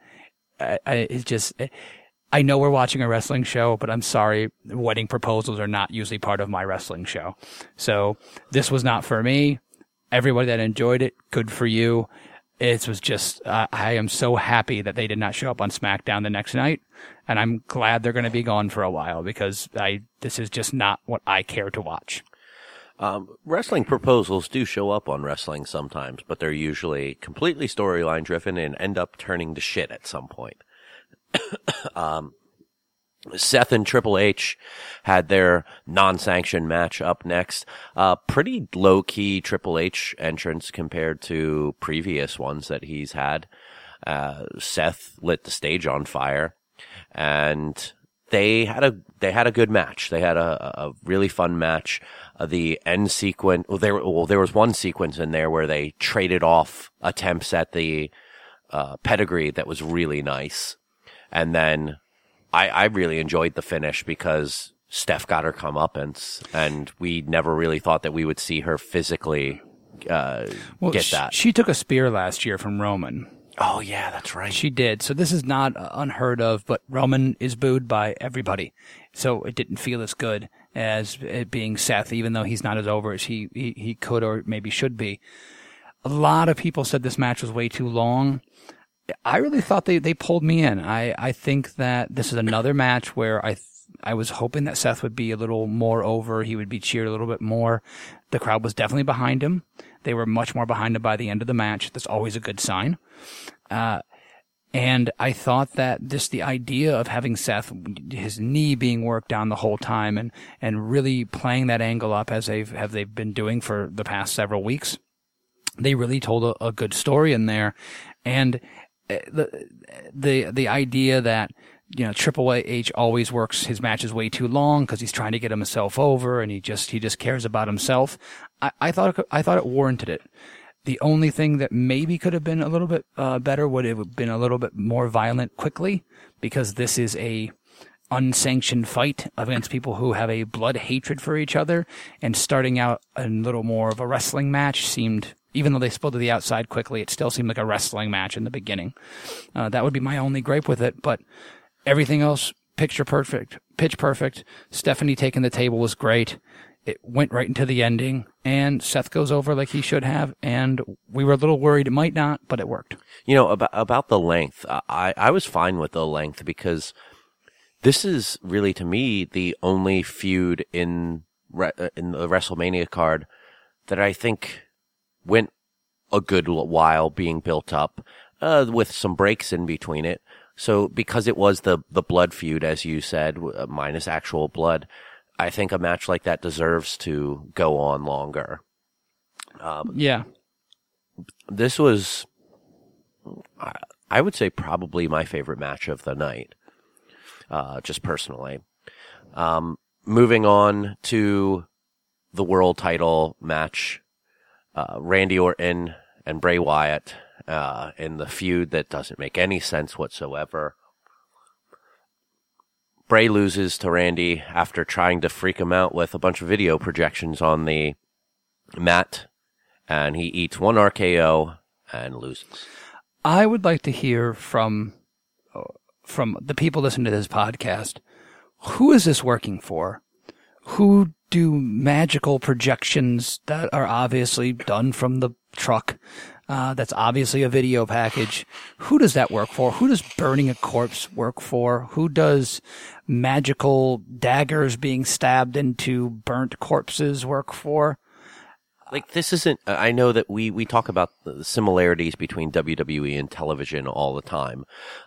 I know we're watching a wrestling show, but I'm sorry, wedding proposals are not usually part of my wrestling show. So this was not for me. Everybody that enjoyed it, good for you. It was just, I am so happy that they did not show up on SmackDown the next night, and I'm glad they're going to be gone for a while, because this is just not what I care to watch. Wrestling proposals do show up on wrestling sometimes, but they're usually completely storyline driven and end up turning to shit at some point. Seth and Triple H had their non-sanctioned match up next. Pretty low-key Triple H entrance compared to previous ones that he's had. Seth lit the stage on fire, and they had a good match. They had a really fun match. The end sequence, there was one sequence in there where they traded off attempts at the pedigree that was really nice. And then I really enjoyed the finish, because Steph got her comeuppance, and we never really thought that we would see her physically get that. She took a spear last year from Roman. Oh, yeah, that's right. She did. So this is not unheard of, but Roman is booed by everybody. So it didn't feel as good as it being Seth, even though he's not as over as he could or maybe should be. A lot of people said this match was way too long. I really thought they pulled me in. I think that this is another match where I was hoping that Seth would be a little more over. He would be cheered a little bit more. The crowd was definitely behind him. They were much more behind him by the end of the match. That's always a good sign. And I thought that the idea of having Seth, his knee being worked on the whole time, and really playing that angle up as they've been doing for the past several weeks, they really told a good story in there. And the idea that, Triple H always works his matches way too long because he's trying to get himself over, and he just cares about himself. I thought it warranted it. The only thing that maybe could have been a little bit better would have been a little bit more violent quickly, because this is a unsanctioned fight against people who have a blood hatred for each other, and starting out a little more of a wrestling match seemed, even though they spilled to the outside quickly, it still seemed like a wrestling match in the beginning. That would be my only gripe with it, but everything else, pitch perfect. Stephanie taking the table was great. It went right into the ending, and Seth goes over like he should have, and we were a little worried it might not, but it worked. About the length, I was fine with the length, because this is really, to me, the only feud in the WrestleMania card that I think went a good while being built up, with some breaks in between it. So because it was the blood feud, as you said, minus actual blood, I think a match like that deserves to go on longer. Yeah. This was, I would say, probably my favorite match of the night, just personally. Moving on to the world title match, Randy Orton and Bray Wyatt in the feud that doesn't make any sense whatsoever. Bray loses to Randy after trying to freak him out with a bunch of video projections on the mat, and he eats one RKO and loses. I would like to hear from the people listening to this podcast, who is this working for? Who do magical projections that are obviously done from the truck? That's obviously a video package. Who does that work for? Who does burning a corpse work for? Who does magical daggers being stabbed into burnt corpses work for? Like, this isn't, I know that we talk about the similarities between WWE and television all the time.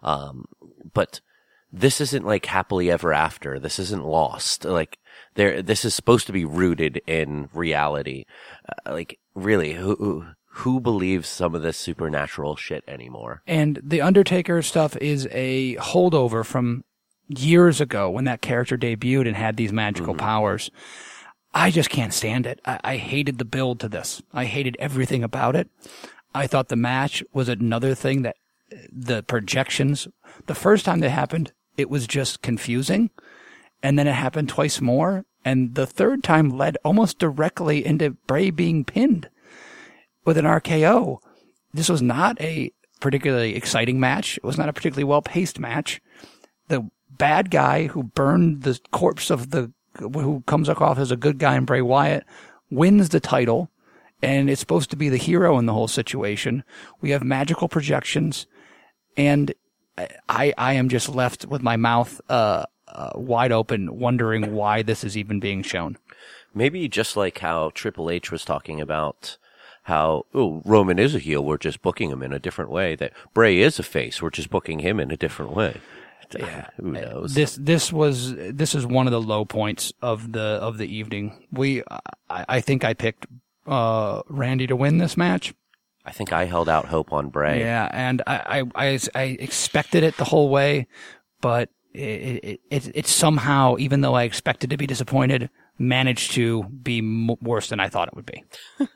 But this isn't like Happily Ever After. This isn't Lost. Like, this is supposed to be rooted in reality. Like, really, who believes some of this supernatural shit anymore? And the Undertaker stuff is a holdover from years ago when that character debuted and had these magical powers. I just can't stand it. I hated the build to this. I hated everything about it. I thought the match was another thing that the projections, the first time that happened, it was just confusing. And then it happened twice more. And the third time led almost directly into Bray being pinned with an RKO. This was not a particularly exciting match. It was not a particularly well-paced match. The bad guy who burned the corpse of who comes off as a good guy in Bray Wyatt wins the title, and it's supposed to be the hero in the whole situation. We have magical projections, and I am just left with my mouth wide open, wondering why this is even being shown. Maybe just like how Triple H was talking about how, Roman is a heel, we're just booking him in a different way. That Bray is a face, we're just booking him in a different way. Yeah. Who knows? This is one of the low points of the evening. I think I picked Randy to win this match. I think I held out hope on Bray. Yeah, and I expected it the whole way, but it somehow, even though I expected to be disappointed, managed to be worse than I thought it would be.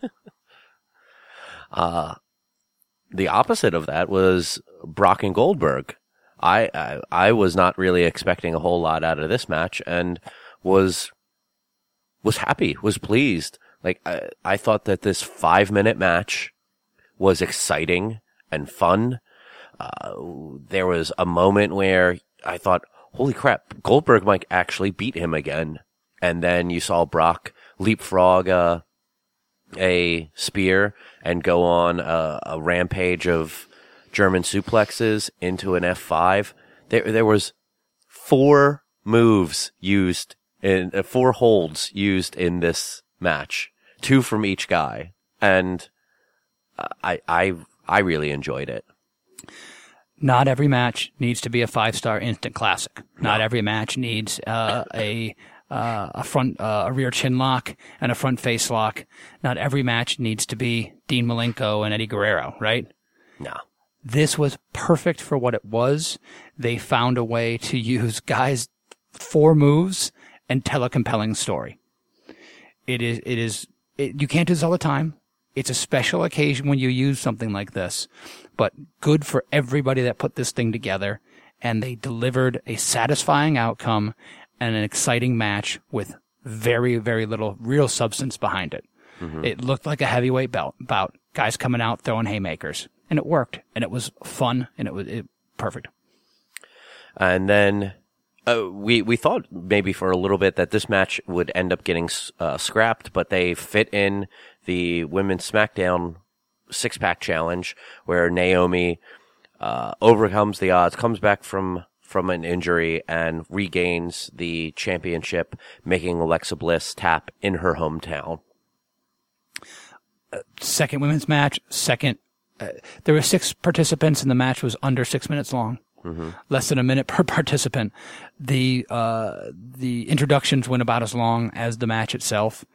The opposite of that was Brock and Goldberg. I was not really expecting a whole lot out of this match, and was happy, was pleased. Like, I thought that this 5-minute match was exciting and fun. There was a moment where I thought, holy crap, Goldberg might actually beat him again. And then you saw Brock leapfrog a spear and go on a rampage of German suplexes into an F5. There was 4 moves used in 4 holds used in this match, 2 from each guy, and I really enjoyed it. Not every match needs to be a 5-star instant classic. Not every match needs a rear chin lock and a front face lock. Not every match needs to be Dean Malenko and Eddie Guerrero, right? No. This was perfect for what it was. They found a way to use guys' 4 moves and tell a compelling story. You can't do this all the time. It's a special occasion when you use something like this, but good for everybody that put this thing together. And they delivered a satisfying outcome and an exciting match with very, very little real substance behind it. Mm-hmm. It looked like a heavyweight bout. Guys coming out throwing haymakers. And it worked, and it was fun, and it was perfect. And then we thought maybe for a little bit that this match would end up getting scrapped, but they fit in the Women's SmackDown 6-pack challenge where Naomi overcomes the odds, comes back from an injury, and regains the championship, making Alexa Bliss tap in her hometown. Second women's match, there were 6 participants, and the match was under 6 minutes long. less than a minute per participant. The introductions went about as long as the match itself.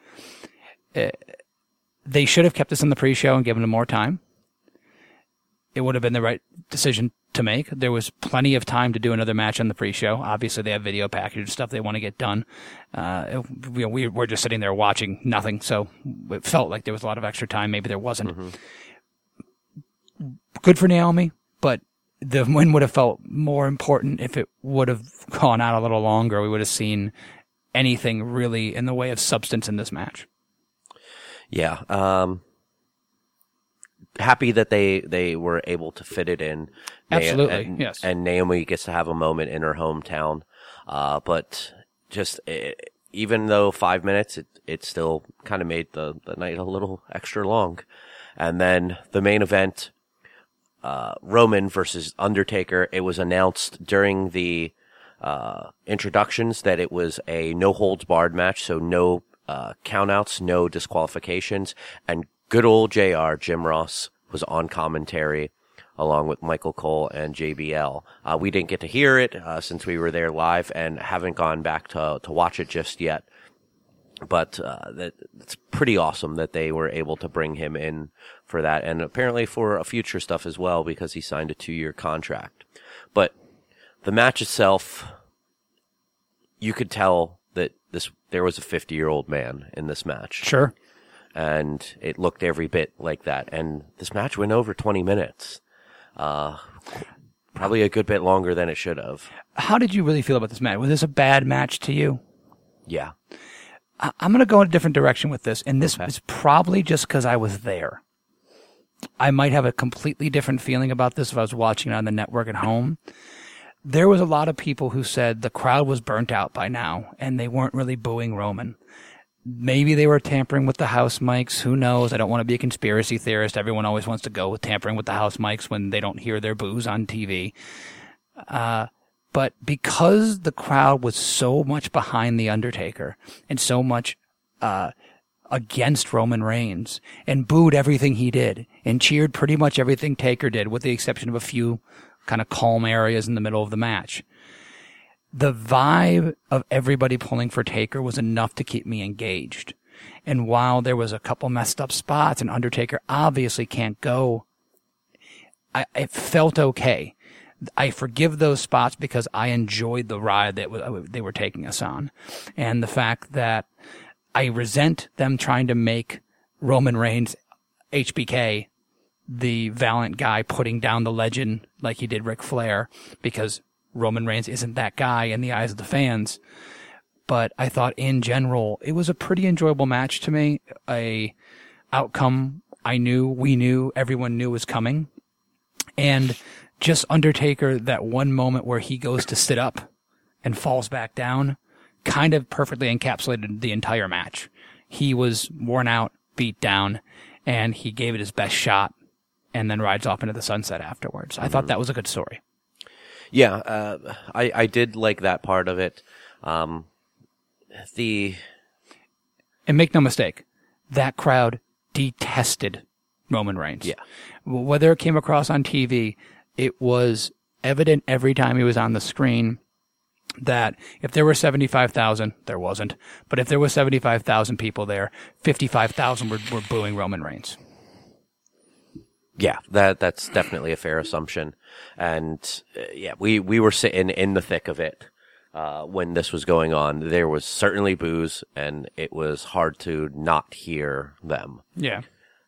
They should have kept this in the pre-show and given them more time. It would have been the right decision to make. There was plenty of time to do another match on the pre-show. Obviously, they have video package stuff they want to get done. We were just sitting there watching nothing, so it felt like there was a lot of extra time. Maybe there wasn't. Good for Naomi, but the win would have felt more important if it would have gone out a little longer. We would have seen anything really in the way of substance in this match. Yeah. Happy that they were able to fit it in. Absolutely, yes. And Naomi gets to have a moment in her hometown. But just even though 5 minutes, it still kind of made the night a little extra long. And then the main event, Roman versus Undertaker. It was announced during the introductions that it was a no holds barred match, so no countouts, no disqualifications, and good old JR, Jim Ross, was on commentary along with Michael Cole and JBL. We didn't get to hear it since we were there live and haven't gone back to watch it just yet. But it's pretty awesome that they were able to bring him in for that, and apparently for a future stuff as well, because he signed a 2-year contract. But the match itself, you could tell that there was a 50-year-old man in this match. Sure. And it looked every bit like that. And this match went over 20 minutes. Probably a good bit longer than it should have. How did you really feel about this match? Was this a bad match to you? Yeah. I'm going to go in a different direction with this, and this is probably just because I was there. I might have a completely different feeling about this if I was watching it on the network at home. There was a lot of people who said the crowd was burnt out by now, and they weren't really booing Roman. Maybe they were tampering with the house mics. Who knows? I don't want to be a conspiracy theorist. Everyone always wants to go with tampering with the house mics when they don't hear their boos on TV. But because the crowd was so much behind The Undertaker and so much against Roman Reigns and booed everything he did and cheered pretty much everything Taker did, with the exception of a few kind of calm areas in the middle of the match, the vibe of everybody pulling for Taker was enough to keep me engaged. And while there was a couple messed up spots and Undertaker obviously can't go, it felt okay. I forgive those spots because I enjoyed the ride that they were taking us on. And the fact that I resent them trying to make Roman Reigns, HBK, the valiant guy putting down the legend like he did Ric Flair, because Roman Reigns isn't that guy in the eyes of the fans. But I thought in general, it was a pretty enjoyable match to me. A outcome we knew, everyone knew was coming. And just Undertaker, that one moment where he goes to sit up and falls back down, kind of perfectly encapsulated the entire match. He was worn out, beat down, and he gave it his best shot and then rides off into the sunset afterwards. I thought that was a good story. Yeah, I did like that part of it. And make no mistake, that crowd detested Roman Reigns. Yeah. Whether it came across on TV, it was evident every time he was on the screen that if there were 75,000, there wasn't, but if there was 75,000 people there, 55,000 were booing Roman Reigns. Yeah, that's definitely a fair assumption. And yeah, we were sitting in the thick of it when this was going on. There was certainly boos, and it was hard to not hear them. Yeah.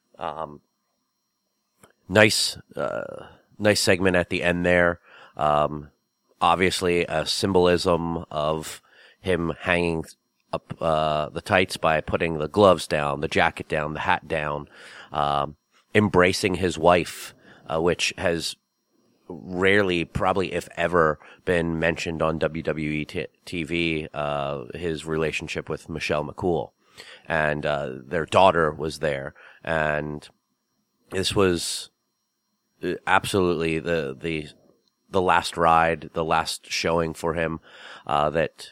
Nice segment at the end there. Obviously a symbolism of him hanging up the tights by putting the gloves down, the jacket down, the hat down, embracing his wife, which has rarely, probably if ever, been mentioned on WWE TV, his relationship with Michelle McCool. And their daughter was there. And this was absolutely the last ride, the last showing for him, that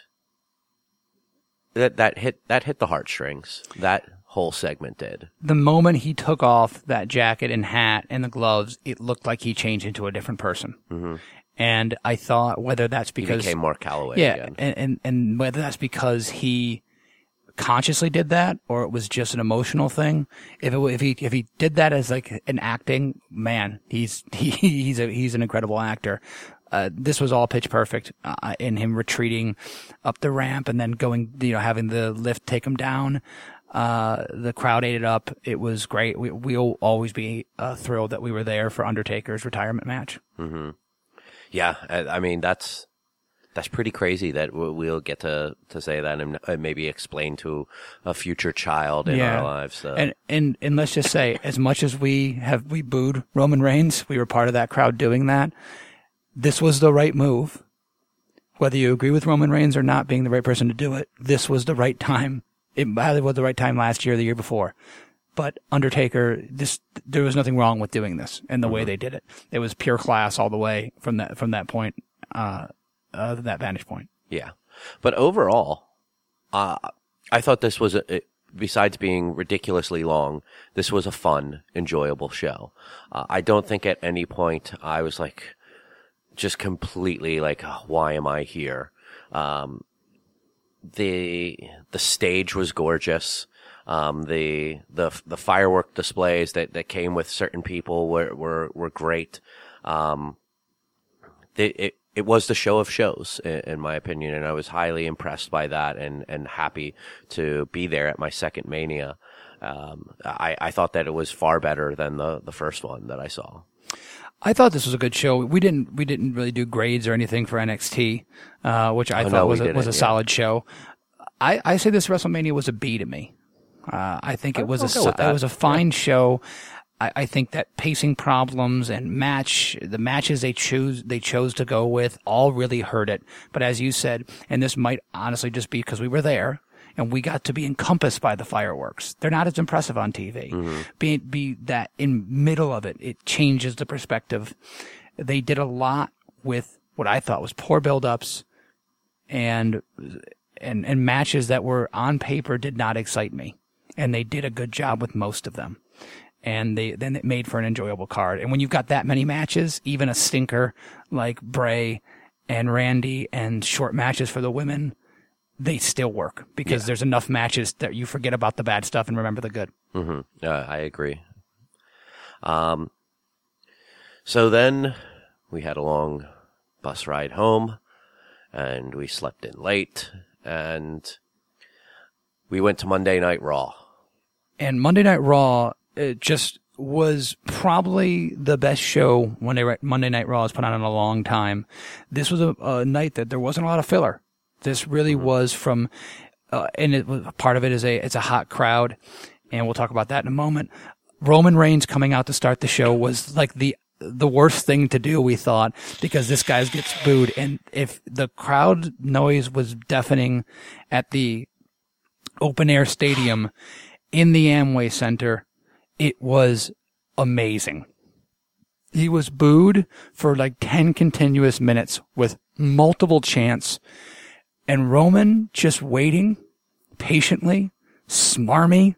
hit the heartstrings. That whole segment did. The moment he took off that jacket and hat and the gloves, it looked like he changed into a different person. Mm-hmm. And I thought whether that's He because became Mark Calloway yeah, again. and whether that's because he consciously did that or it was just an emotional thing. If he did that as like an acting man, he's an incredible actor. This was all pitch perfect in him retreating up the ramp and then going, having the lift take him down. The crowd ate it up. It was great. We'll always be thrilled that we were there for Undertaker's retirement match. Mm-hmm. Yeah, I mean that's pretty crazy that we'll get to say that and maybe explain to a future child in our lives. So. And let's just say, as much as we booed Roman Reigns, we were part of that crowd doing that. This was the right move. Whether you agree with Roman Reigns or not being the right person to do it, this was the right time. It either was the right time last year or the year before. But Undertaker, there was nothing wrong with doing this and the way they did it. It was pure class all the way from that point, that vantage point. Yeah. But overall, I thought this was, besides being ridiculously long, this was a fun, enjoyable show. I don't think at any point I was like, just completely like, oh, why am I here? The stage was gorgeous. The firework displays that came with certain people were great. It was the show of shows, in my opinion, and I was highly impressed by that and happy to be there at my second Mania. I thought that it was far better than the first one that I saw. I thought this was a good show. We didn't really do grades or anything for NXT, which I thought was a solid show. I say this WrestleMania was a B to me. I think it was a fine show. I think that pacing problems and the matches they chose to go with all really hurt it. But as you said, and this might honestly just be because we were there and we got to be encompassed by the fireworks. They're not as impressive on TV. Mm-hmm. Be that in middle of it, it changes the perspective. They did a lot with what I thought was poor build-ups and matches that were on paper did not excite me. And they did a good job with most of them. And then it made for an enjoyable card. And when you've got that many matches, even a stinker like Bray and Randy and short matches for the women, they still work because there's enough matches that you forget about the bad stuff and remember the good. Mm-hmm. I agree. So then we had a long bus ride home and we slept in late and we went to Monday Night Raw. And Monday Night Raw, it just was probably the best show Monday Night Raw has put on in a long time. This was a night that there wasn't a lot of filler. This really was from, and it was part of it is it's a hot crowd, and we'll talk about that in a moment. Roman Reigns coming out to start the show was like the worst thing to do, we thought, because this guy gets booed, and if the crowd noise was deafening at the open air stadium in the Amway Center, it was amazing. He was booed for like 10 continuous minutes with multiple chants. And Roman just waiting patiently, smarmy,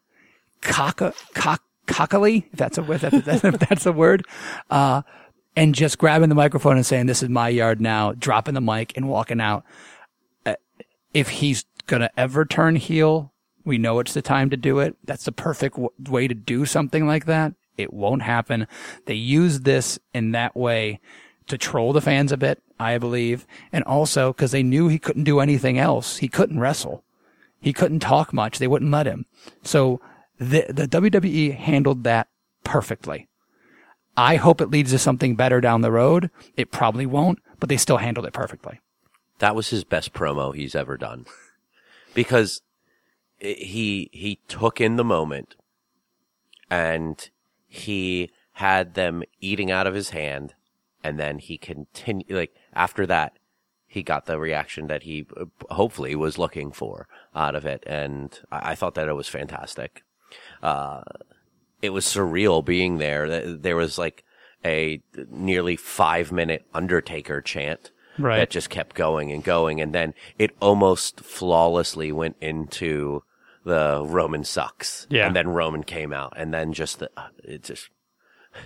cockily, if that's a word, and just grabbing the microphone and saying, "This is my yard now," dropping the mic and walking out. If he's going to ever turn heel, we know it's the time to do it. That's the perfect way to do something like that. It won't happen. They use this in that way to troll the fans a bit, I believe, and also because they knew he couldn't do anything else. He couldn't wrestle. He couldn't talk much. They wouldn't let him. So the WWE handled that perfectly. I hope it leads to something better down the road. It probably won't, but they still handled it perfectly. That was his best promo he's ever done. Because he took in the moment and he had them eating out of his hand. And then he continued, like, after that, he got the reaction that he hopefully was looking for out of it. And I thought that it was fantastic. It was surreal being there. There was like a nearly 5-minute Undertaker chant that just kept going and going. And then it almost flawlessly went into the Roman sucks. Yeah. And then Roman came out. And then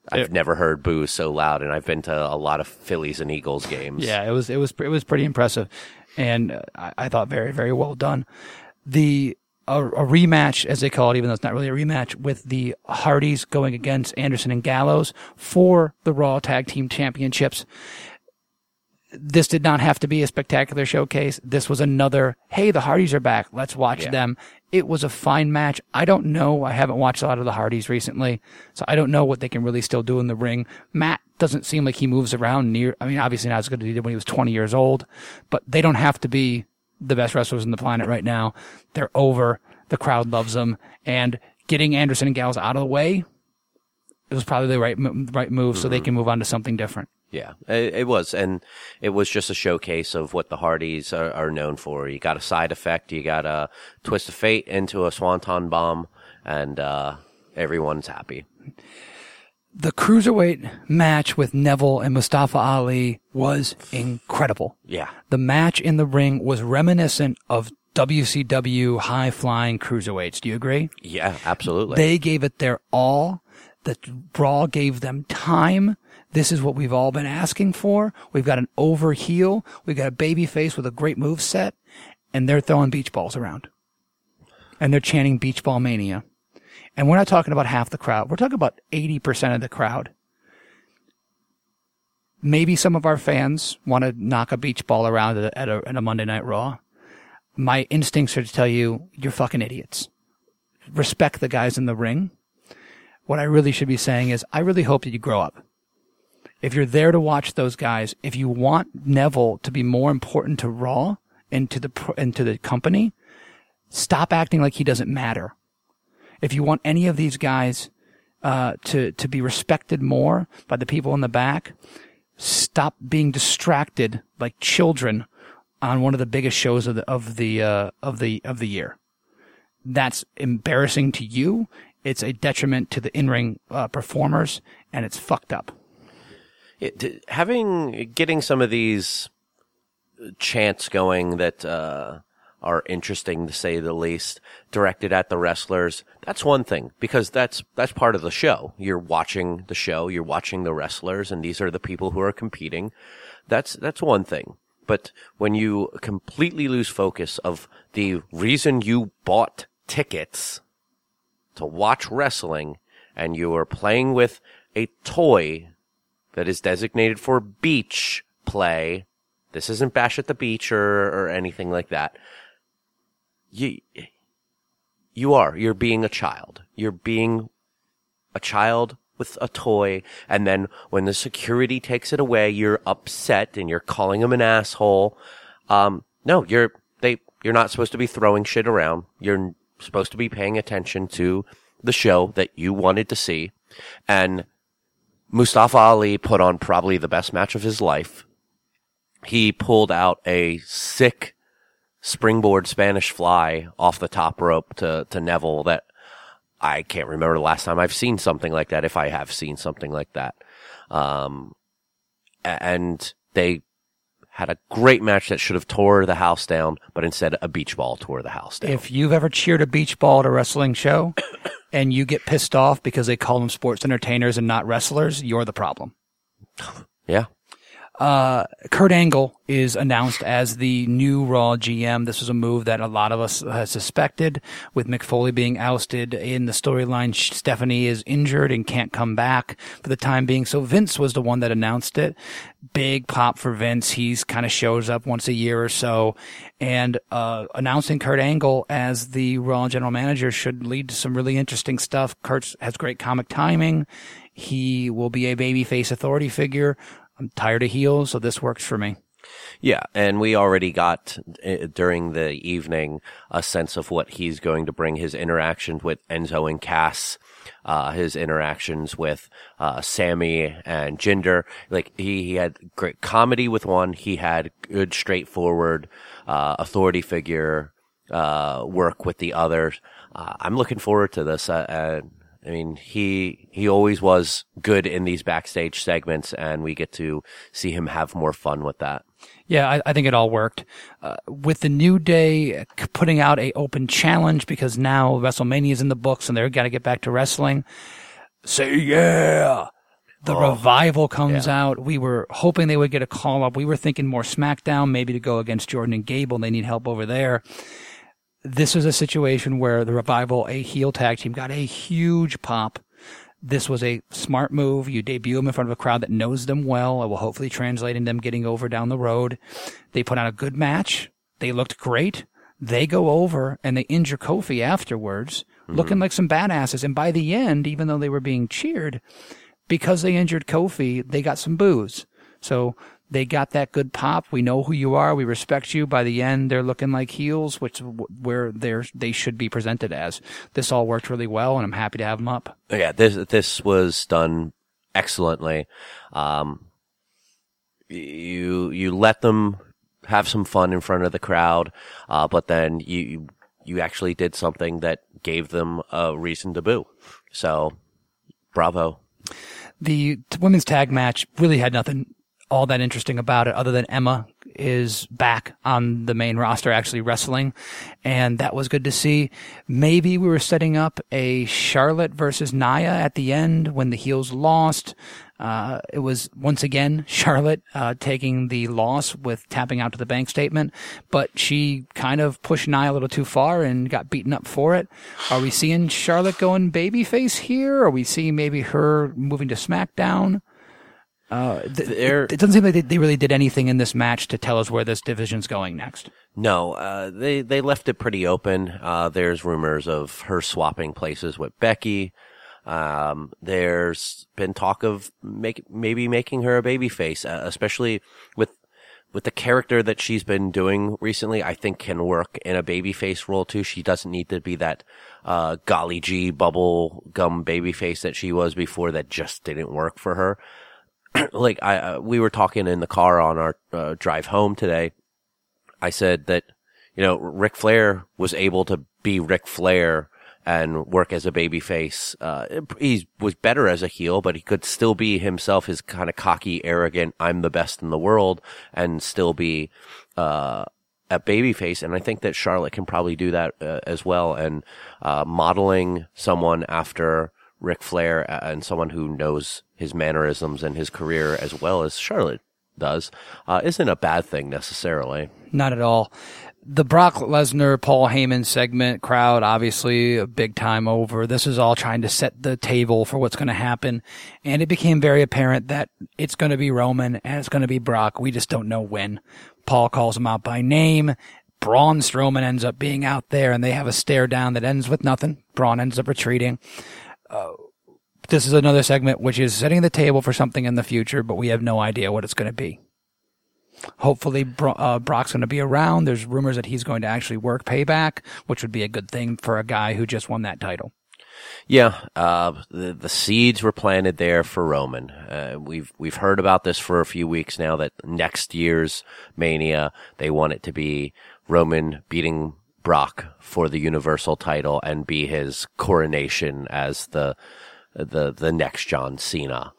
I've never heard boos so loud, and I've been to a lot of Phillies and Eagles games. Yeah, it was pretty impressive, and I thought very, very well done. A rematch, as they call it, even though it's not really a rematch, with the Hardys going against Anderson and Gallows for the Raw Tag Team Championships. This did not have to be a spectacular showcase. This was another, hey, the Hardys are back. Let's watch them. It was a fine match. I don't know. I haven't watched a lot of the Hardys recently, so I don't know what they can really still do in the ring. Matt doesn't seem like he moves around obviously not as good as he did when he was 20 years old, but they don't have to be the best wrestlers on the planet right now. They're over. The crowd loves them. And getting Anderson and Gallows out of the way, it was probably the right move so they can move on to something different. Yeah, it was. And it was just a showcase of what the Hardys are known for. You got a side effect. You got a twist of fate into a swanton bomb, and everyone's happy. The cruiserweight match with Neville and Mustafa Ali was incredible. Yeah. The match in the ring was reminiscent of WCW high-flying cruiserweights. Do you agree? Yeah, absolutely. They gave it their all. The Raw gave them time. This is what we've all been asking for. We've got an over heel. We've got a baby face with a great move set, and they're throwing beach balls around. And they're chanting Beach Ball Mania. And we're not talking about half the crowd. We're talking about 80% of the crowd. Maybe some of our fans want to knock a beach ball around at a Monday Night Raw. My instincts are to tell you, you're fucking idiots. Respect the guys in the ring. What I really should be saying is, I really hope that you grow up. If you're there to watch those guys, if you want Neville to be more important to Raw and to the company, stop acting like he doesn't matter. If you want any of these guys to be respected more by the people in the back, stop being distracted like children on one of the biggest shows of the year. That's embarrassing to you. It's a detriment to the in-ring performers, and it's fucked up. Getting some of these chants going that are interesting, to say the least, directed at the wrestlers, that's one thing, because that's part of the show. You're watching the show, you're watching the wrestlers, and these are the people who are competing. That's one thing. But when you completely lose focus of the reason you bought tickets to watch wrestling, and you are playing with a toy that is designated for beach play, this isn't Bash at the Beach or anything like that. You're being a child. You're being a child with a toy, and then when the security takes it away, you're upset and you're calling them an asshole. No, you're not supposed to be throwing shit around. You're supposed to be paying attention to the show that you wanted to see. And Mustafa Ali put on probably the best match of his life. He pulled out a sick springboard Spanish fly off the top rope to Neville that I can't remember the last time I've seen something like that, if I have seen something like that. And they had a great match that should have tore the house down, but instead a beach ball tore the house down. If you've ever cheered a beach ball at a wrestling show and you get pissed off because they call them sports entertainers and not wrestlers, you're the problem. Yeah. Kurt Angle is announced as the new Raw GM. This was a move that a lot of us suspected, with Mick Foley being ousted in the storyline. Stephanie is injured and can't come back for the time being. So Vince was the one that announced it. Big pop for Vince. He's kind of shows up once a year or so. And announcing Kurt Angle as the Raw general manager should lead to some really interesting stuff. Kurt has great comic timing. He will be a babyface authority figure. I'm tired of heels, so this works for me. Yeah, and we already got, during the evening, a sense of what he's going to bring, his interactions with Enzo and Cass, his interactions with Sammy and Jinder. Like, he had great comedy with one, he had good, straightforward authority figure work with the others. I'm looking forward to this. I mean, he always was good in these backstage segments, and we get to see him have more fun with that. Yeah, I think it all worked. With the New Day putting out a open challenge, because now WrestleMania is in the books and they're got to get back to wrestling. Say yeah! The Revival comes out. We were hoping they would get a call up. We were thinking more SmackDown, maybe to go against Jordan and Gable. They need help over there. This was a situation where the Revival, a heel tag team, got a huge pop. This was a smart move. You debut them in front of a crowd that knows them well. It will hopefully translate in them getting over down the road. They put on a good match. They looked great. They go over and they injure Kofi afterwards, looking like some badasses. And by the end, even though they were being cheered, because they injured Kofi, they got some boos. So they got that good pop. We know who you are. We respect you. By the end, they're looking like heels, where they should be presented as. This all worked really well, and I'm happy to have them up. Yeah, this was done excellently. You let them have some fun in front of the crowd, but then you actually did something that gave them a reason to boo. So, bravo. The women's tag match really had nothing all that interesting about it other than Emma is back on the main roster actually wrestling, and that was good to see. Maybe we were setting up a Charlotte versus Nia at the end when the heels lost. It was once again Charlotte taking the loss with tapping out to the bank statement, but she kind of pushed Nia a little too far and got beaten up for it. Are we seeing Charlotte going babyface here? Are we seeing maybe her moving to SmackDown? It doesn't seem like they really did anything in this match to tell us where this division's going next. No, they left it pretty open. There's rumors of her swapping places with Becky. There's been talk of maybe making her a babyface, especially with the character that she's been doing recently. I think can work in a babyface role too. She doesn't need to be that golly gee bubble gum babyface that she was before. That just didn't work for her. Like we were talking in the car on our drive home today. I said that, Ric Flair was able to be Ric Flair and work as a babyface. He was better as a heel, but he could still be himself, his kind of cocky, arrogant, I'm the best in the world, and still be a babyface. And I think that Charlotte can probably do that as well. And modeling someone after Ric Flair and someone who knows his mannerisms and his career as well as Charlotte does isn't a bad thing necessarily. Not at all. The Brock Lesnar, Paul Heyman segment, crowd, obviously a big time over. This is all trying to set the table for what's going to happen. And it became very apparent that it's going to be Roman and it's going to be Brock. We just don't know when. Paul calls him out by name. Braun Strowman ends up being out there and they have a stare down that ends with nothing. Braun ends up retreating. This is another segment which is setting the table for something in the future, but we have no idea what it's going to be. Hopefully, Brock's going to be around. There's rumors that he's going to actually work Payback, which would be a good thing for a guy who just won that title. Yeah, the seeds were planted there for Roman. We've heard about this for a few weeks now, that next year's Mania, they want it to be Roman beating Brock for the Universal title and be his coronation as the next John Cena.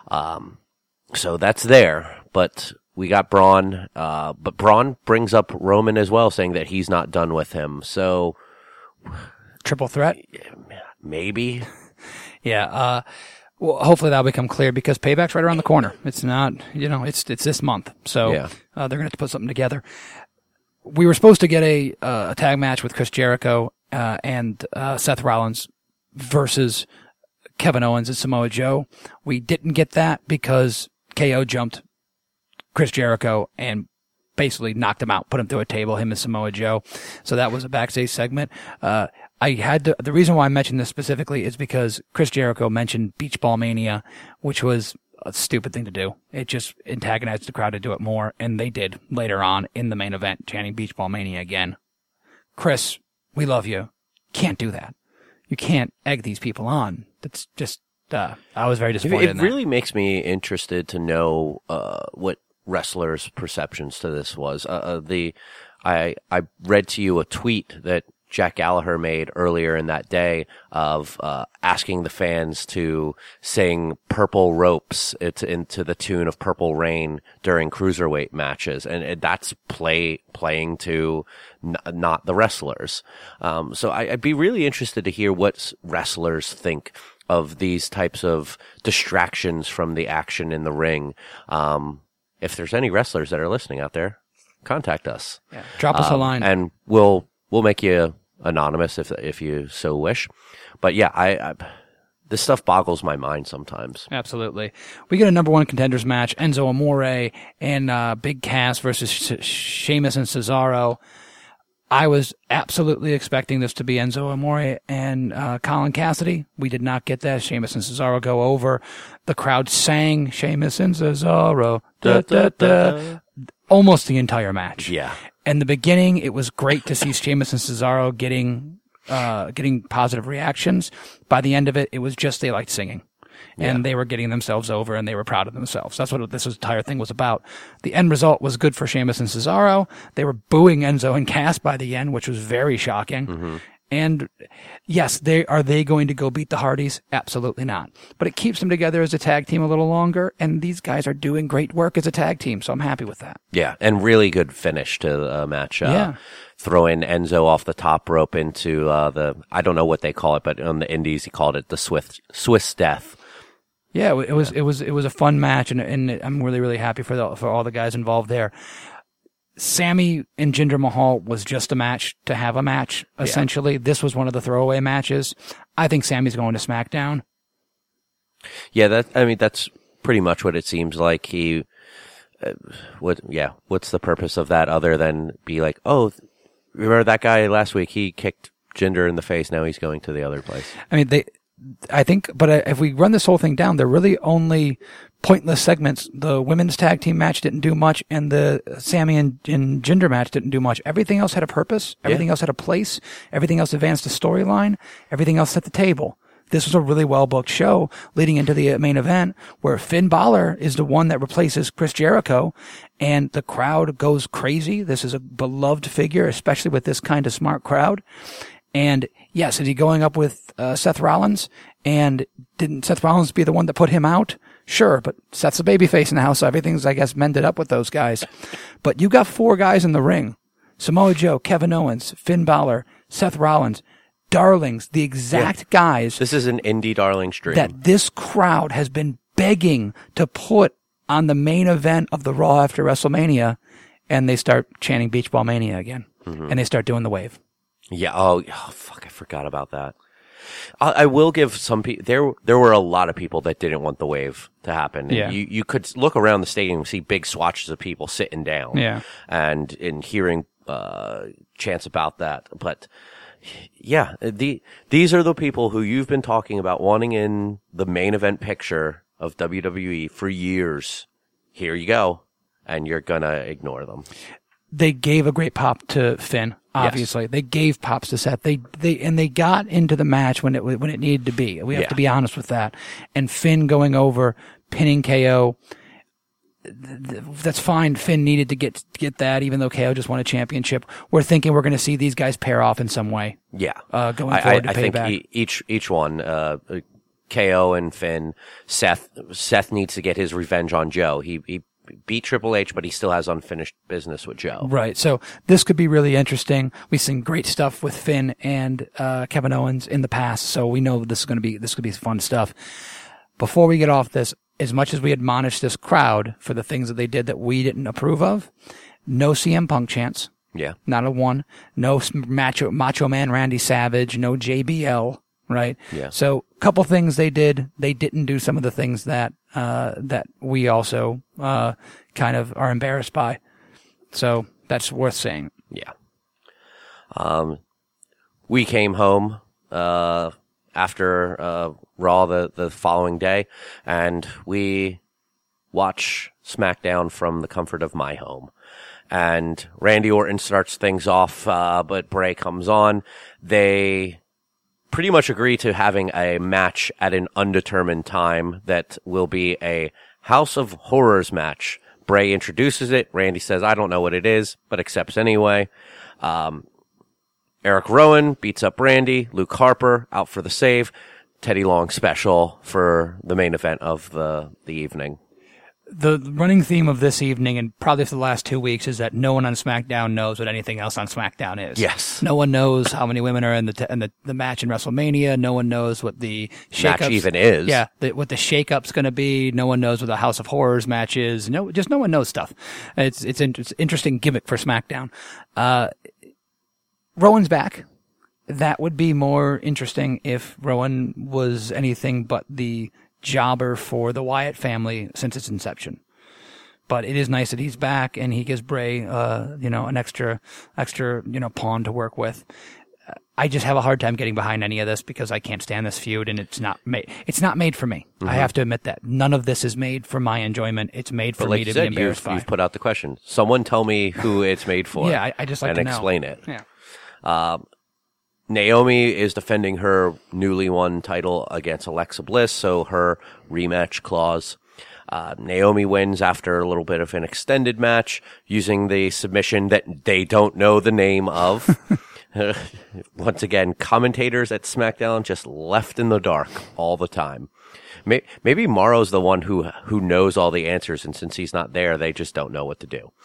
So that's there, but we got Braun, but Braun brings up Roman as well, saying that he's not done with him. So triple threat? Maybe. Yeah. Well, hopefully that'll become clear because Payback's right around the corner. It's not, it's this month. So yeah. They're going to have to put something together. We were supposed to get a tag match with Chris Jericho, and Seth Rollins versus Kevin Owens and Samoa Joe. We didn't get that because KO jumped Chris Jericho and basically knocked him out, put him through a table, him and Samoa Joe. So that was a backstage segment. The reason why I mentioned this specifically is because Chris Jericho mentioned Beach Ball Mania, which was a stupid thing to do. It just antagonized the crowd to do it more, and they did later on in the main event, chanting Beach Ball Mania again. Chris, we love you. Can't do that. You can't egg these people on. That's just, I was very disappointed in that. It really makes me interested to know what wrestlers' perceptions to this was. I read to you a tweet that Jack Gallagher made earlier in that day of asking the fans to sing Purple Ropes into the tune of Purple Rain during cruiserweight matches, and that's playing to not the wrestlers. So I'd be really interested to hear what wrestlers think these types of distractions from the action in the ring. If there's any wrestlers that are listening out there, contact us. Yeah. Drop us a line. And we'll make you anonymous if you so wish. But yeah, I this stuff boggles my mind sometimes. Absolutely. We get a number one contenders match, Enzo Amore and Big Cass versus Sheamus and Cesaro. I was absolutely expecting this to be Enzo Amore and Colin Cassidy. We did not get that. Sheamus and Cesaro go over. The crowd sang Sheamus and Cesaro. Da, da, da. Almost the entire match. Yeah. In the beginning, it was great to see Sheamus and Cesaro getting positive reactions. By the end of it, it was just they liked singing. And they were getting themselves over, and they were proud of themselves. That's what this entire thing was about. The end result was good for Sheamus and Cesaro. They were booing Enzo and Cass by the end, which was very shocking. Mm-hmm. And yes, are they going to go beat the Hardys? Absolutely not. But it keeps them together as a tag team a little longer, and these guys are doing great work as a tag team, so I'm happy with that. Yeah, and really good finish to the match. Throwing Enzo off the top rope into I don't know what they call it, but on the indies he called it the Swiss Death. Yeah, it was a fun match, and I'm really, really happy for all the guys involved there. Sammy and Jinder Mahal was just a match to have a match, essentially. Yeah. This was one of the throwaway matches. I think Sammy's going to SmackDown. Yeah, that's pretty much what it seems like. What's the purpose of that other than be like, oh, remember that guy last week? He kicked Jinder in the face. Now he's going to the other place. I mean, if we run this whole thing down, they're really only pointless segments. The women's tag team match didn't do much, and the Sammy and Jinder match didn't do much. Everything else had a purpose. Everything else had a place. Everything else advanced the storyline. Everything else set the table. This was a really well-booked show leading into the main event where Finn Balor is the one that replaces Chris Jericho, and the crowd goes crazy. This is a beloved figure, especially with this kind of smart crowd. And yes, is he going up with Seth Rollins? And didn't Seth Rollins be the one that put him out? Sure, but Seth's a babyface in the house, so everything's, I guess, mended up with those guys. But you got 4 guys in the ring. Samoa Joe, Kevin Owens, Finn Balor, Seth Rollins, darlings, the exact guys. This is an indie darling's dream. That this crowd has been begging to put on the main event of the Raw after WrestleMania, and they start chanting Beach Ball Mania again. Mm-hmm. And they start doing the wave. Yeah. Oh, fuck. I forgot about that. I will give some people, there were a lot of people that didn't want the wave to happen. Yeah. You could look around the stadium and see big swatches of people sitting down. Yeah. And hearing, chants about that. But yeah, these are the people who you've been talking about wanting in the main event picture of WWE for years. Here you go. And you're gonna ignore them. They gave a great pop to Finn. Obviously, yes. They gave pops to Seth. They got into the match when it needed to be. We have to be honest with that. And Finn going over, pinning KO. That's fine. Finn needed to get that, even though KO just won a championship. We're thinking we're going to see these guys pair off in some way. Yeah, going forward to I think Payback. Each one, KO and Finn. Seth needs to get his revenge on Joe. He beat Triple H, but he still has unfinished business with Joe. Right. So this could be really interesting. We've seen great stuff with Finn and Kevin Owens in the past, so we know this could be fun stuff. Before we get off this, as much as we admonish this crowd for the things that they did that we didn't approve of, no CM Punk chants. Yeah. Not a one. No Macho Man Randy Savage. No JBL. Right. Yeah. So a couple things they did. They didn't do some of the things that we also kind of are embarrassed by. So that's worth saying. Yeah. We came home after Raw the following day, and we watch SmackDown from the comfort of my home. And Randy Orton starts things off, but Bray comes on. They pretty much agree to having a match at an undetermined time that will be a House of Horrors match. Bray introduces it. Randy says, I don't know what it is, but accepts anyway. Eric Rowan beats up Randy. Luke Harper out for the save. Teddy Long special for the main event of the evening. The running theme of this evening and probably for the last 2 weeks is that no one on SmackDown knows what anything else on SmackDown is. Yes. No one knows how many women are in the match in WrestleMania. No one knows what the Match shakeups even is. Yeah, what the shakeup's going to be. No one knows what the House of Horrors match is. No one knows stuff. It's interesting gimmick for SmackDown. Rowan's back. That would be more interesting if Rowan was anything but the jobber for the Wyatt family since its inception. But it is nice that he's back and he gives Bray, an extra, pawn to work with. I just have a hard time getting behind any of this because I can't stand this feud and it's not made for me. Mm-hmm. I have to admit that. None of this is made for my enjoyment. It's made for me to be embarrassed by. You've put out the question. Someone tell me who it's made for. Yeah, I just like to know. And explain it. Yeah. Naomi is defending her newly won title against Alexa Bliss, so her rematch clause. Naomi wins after a little bit of an extended match using the submission that they don't know the name of. Once again, commentators at SmackDown just left in the dark all the time. Maybe Morrow's the one who knows all the answers, and since he's not there, they just don't know what to do.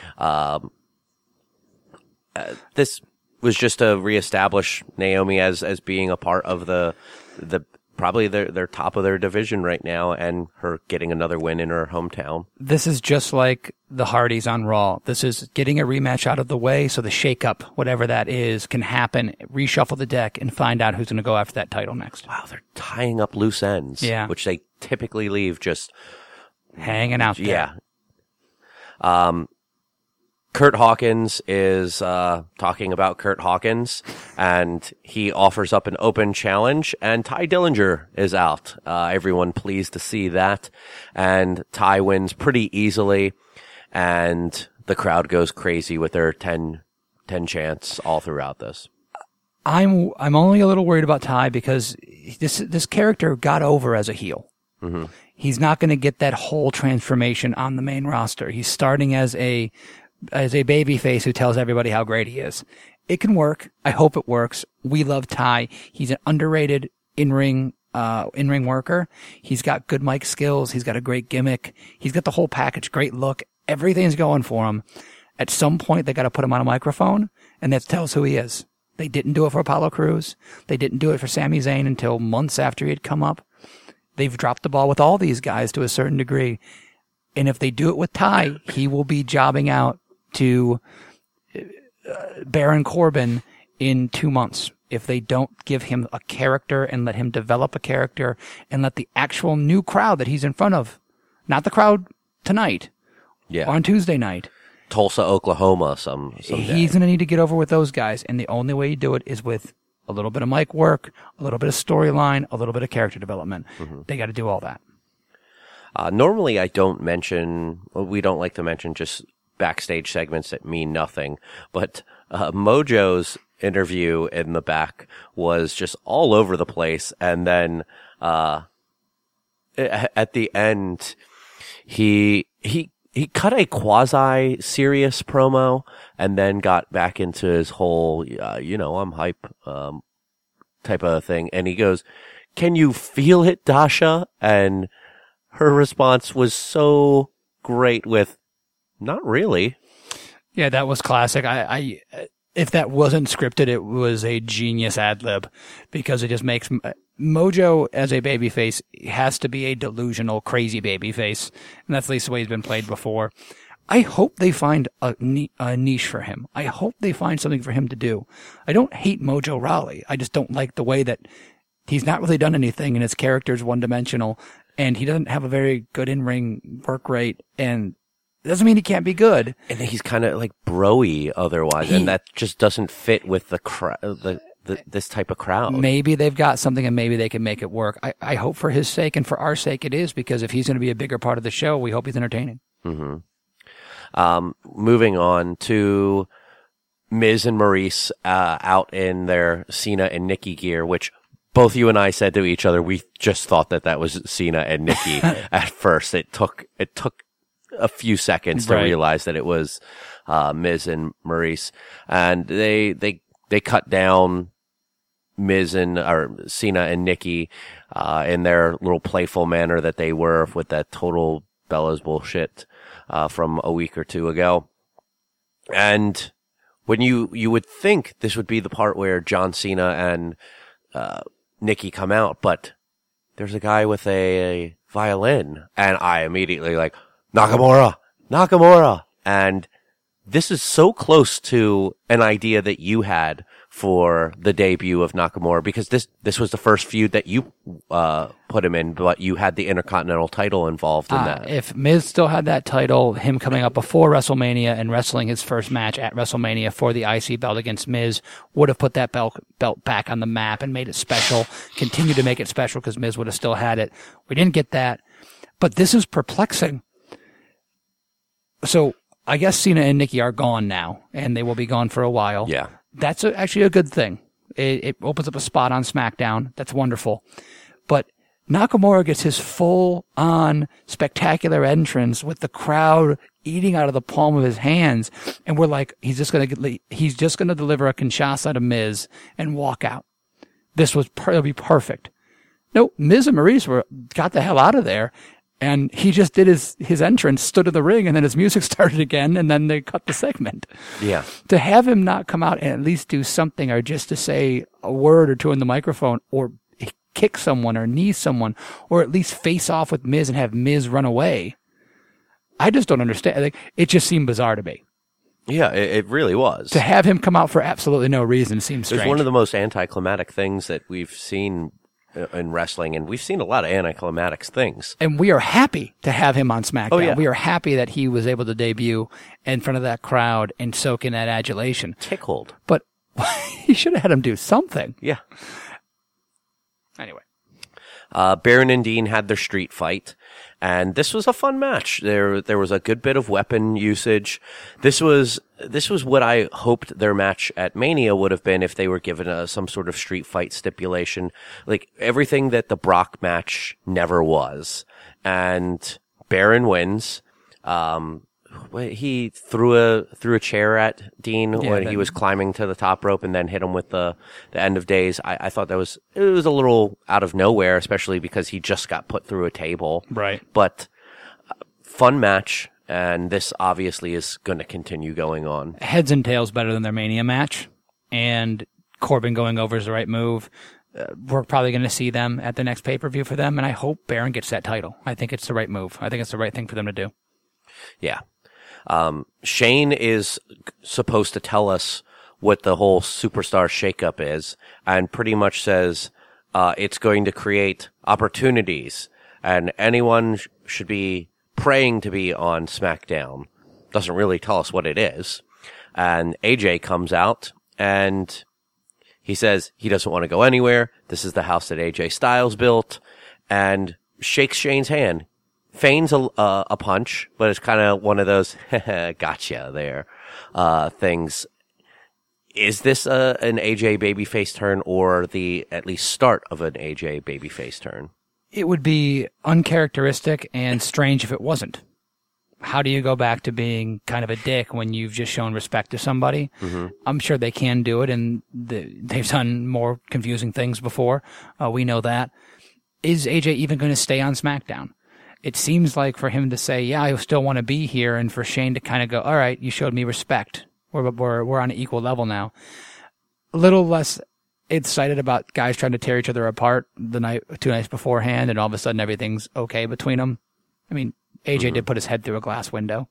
This was just to reestablish Naomi as being a part of the probably their top of their division right now, and her getting another win in her hometown. This is just like the Hardys on Raw. This is getting a rematch out of the way so the shakeup, whatever that is, can happen, reshuffle the deck, and find out who's going to go after that title next. Wow, they're tying up loose ends, which they typically leave just hanging out there. Yeah. Kurt Hawkins is talking about Kurt Hawkins, and he offers up an open challenge, and Ty Dillinger is out. Everyone pleased to see that, and Ty wins pretty easily, and the crowd goes crazy with their 10 chants all throughout this. I'm only a little worried about Ty because this character got over as a heel. Mm-hmm. He's not going to get that whole transformation on the main roster. He's starting as a baby face who tells everybody how great he is. It can work. I hope it works. We love Ty. He's an underrated in-ring worker. He's got good mic skills. He's got a great gimmick. He's got the whole package. Great look. Everything's going for him. At some point, they got to put him on a microphone, and that tells who he is. They didn't do it for Apollo Crews. They didn't do it for Sami Zayn until months after he had come up. They've dropped the ball with all these guys to a certain degree. And if they do it with Ty, he will be jobbing out to Baron Corbin in 2 months. If they don't give him a character and let him develop a character and let the actual new crowd that he's in front of, not the crowd tonight, on Tuesday night, Tulsa, Oklahoma, someday. He's going to need to get over with those guys. And the only way you do it is with a little bit of mic work, a little bit of storyline, a little bit of character development. Mm-hmm. They got to do all that. Normally we don't like to mention just backstage segments that mean nothing, but Mojo's interview in the back was just all over the place, and then at the end he cut a quasi serious promo and then got back into his whole I'm hype type of thing, and he goes, "Can you feel it, Dasha?" And her response was so great with, "Not really." Yeah, that was classic. I if that wasn't scripted, it was a genius ad lib because it just makes Mojo as a babyface has to be a delusional, crazy babyface, and that's at least the way he's been played before. I hope they find a niche for him. I hope they find something for him to do. I don't hate Mojo Rawley. I just don't like the way that he's not really done anything and his character's one-dimensional, and he doesn't have a very good in-ring work rate, and it doesn't mean he can't be good. And he's kind of like bro-y otherwise, and that just doesn't fit with the this type of crowd. Maybe they've got something and maybe they can make it work. I hope for his sake and for our sake it is, because if he's going to be a bigger part of the show, we hope he's entertaining. Mm-hmm. Moving on to Miz and Maurice out in their Cena and Nikki gear, which both you and I said to each other, we just thought that was Cena and Nikki at first. It took a few seconds to realize that it was Miz and Maurice, and they cut down Cena and Nikki in their little playful manner that they were, with that total Bella's bullshit from a week or two ago. And when you would think this would be the part where John Cena and Nikki come out, but there's a guy with a violin, and I immediately like, Nakamura! And this is so close to an idea that you had for the debut of Nakamura, because this was the first feud that you put him in, but you had the Intercontinental title involved in that. If Miz still had that title, him coming up before WrestleMania and wrestling his first match at WrestleMania for the IC belt against Miz would have put that belt back on the map and made it special, continued to make it special because Miz would have still had it. We didn't get that, but this is perplexing. So I guess Cena and Nikki are gone now, and they will be gone for a while. Yeah. That's actually a good thing. It opens up a spot on SmackDown. That's wonderful. But Nakamura gets his full-on spectacular entrance with the crowd eating out of the palm of his hands, and we're like, he's just gonna deliver a Kinshasa to Miz and walk out. It'll be perfect. No, Miz and Maurice got the hell out of there. And he just did his entrance, stood in the ring, and then his music started again, and then they cut the segment. Yeah. To have him not come out and at least do something, or just to say a word or two in the microphone, or kick someone, or knee someone, or at least face off with Miz and have Miz run away, I just don't understand. Like, it just seemed bizarre to me. Yeah, it really was. To have him come out for absolutely no reason seems strange. It's one of the most anticlimactic things that we've seen in wrestling, and we've seen a lot of anticlimactic things. And we are happy to have him on SmackDown. Oh, yeah. We are happy that he was able to debut in front of that crowd and soak in that adulation. Tickled. But he should have had him do something. Yeah. Anyway. Baron and Dean had their street fight, and this was a fun match. There was a good bit of weapon usage. This was what I hoped their match at Mania would have been if they were given some sort of street fight stipulation, like everything that the Brock match never was. And Baron wins. He threw a chair at Dean when he was climbing to the top rope, and then hit him with the end of days. I thought it was a little out of nowhere, especially because he just got put through a table. Right. But fun match, and this obviously is going to continue going on. Heads and tails better than their Mania match, and Corbin going over is the right move. We're probably going to see them at the next pay-per-view for them, and I hope Baron gets that title. I think it's the right move. I think it's the right thing for them to do. Yeah. Shane is supposed to tell us what the whole superstar shakeup is, and pretty much says it's going to create opportunities, and anyone should be praying to be on SmackDown. Doesn't really tell us what it is. And AJ comes out, and he says he doesn't want to go anywhere. This is the house that AJ Styles built, and shakes Shane's hand. Feigns a punch, but it's kind of one of those gotcha there things. Is this an AJ babyface turn, or the at least start of an AJ babyface turn? It would be uncharacteristic and strange if it wasn't. How do you go back to being kind of a dick when you've just shown respect to somebody? Mm-hmm. I'm sure they can do it, and they've done more confusing things before. We know that. Is AJ even going to stay on SmackDown? It seems like for him to say, yeah, I still want to be here, and for Shane to kind of go, all right, you showed me respect. We're on an equal level now. A little less excited about guys trying to tear each other apart 2 nights beforehand, and all of a sudden everything's okay between them. I mean, AJ did put his head through a glass window.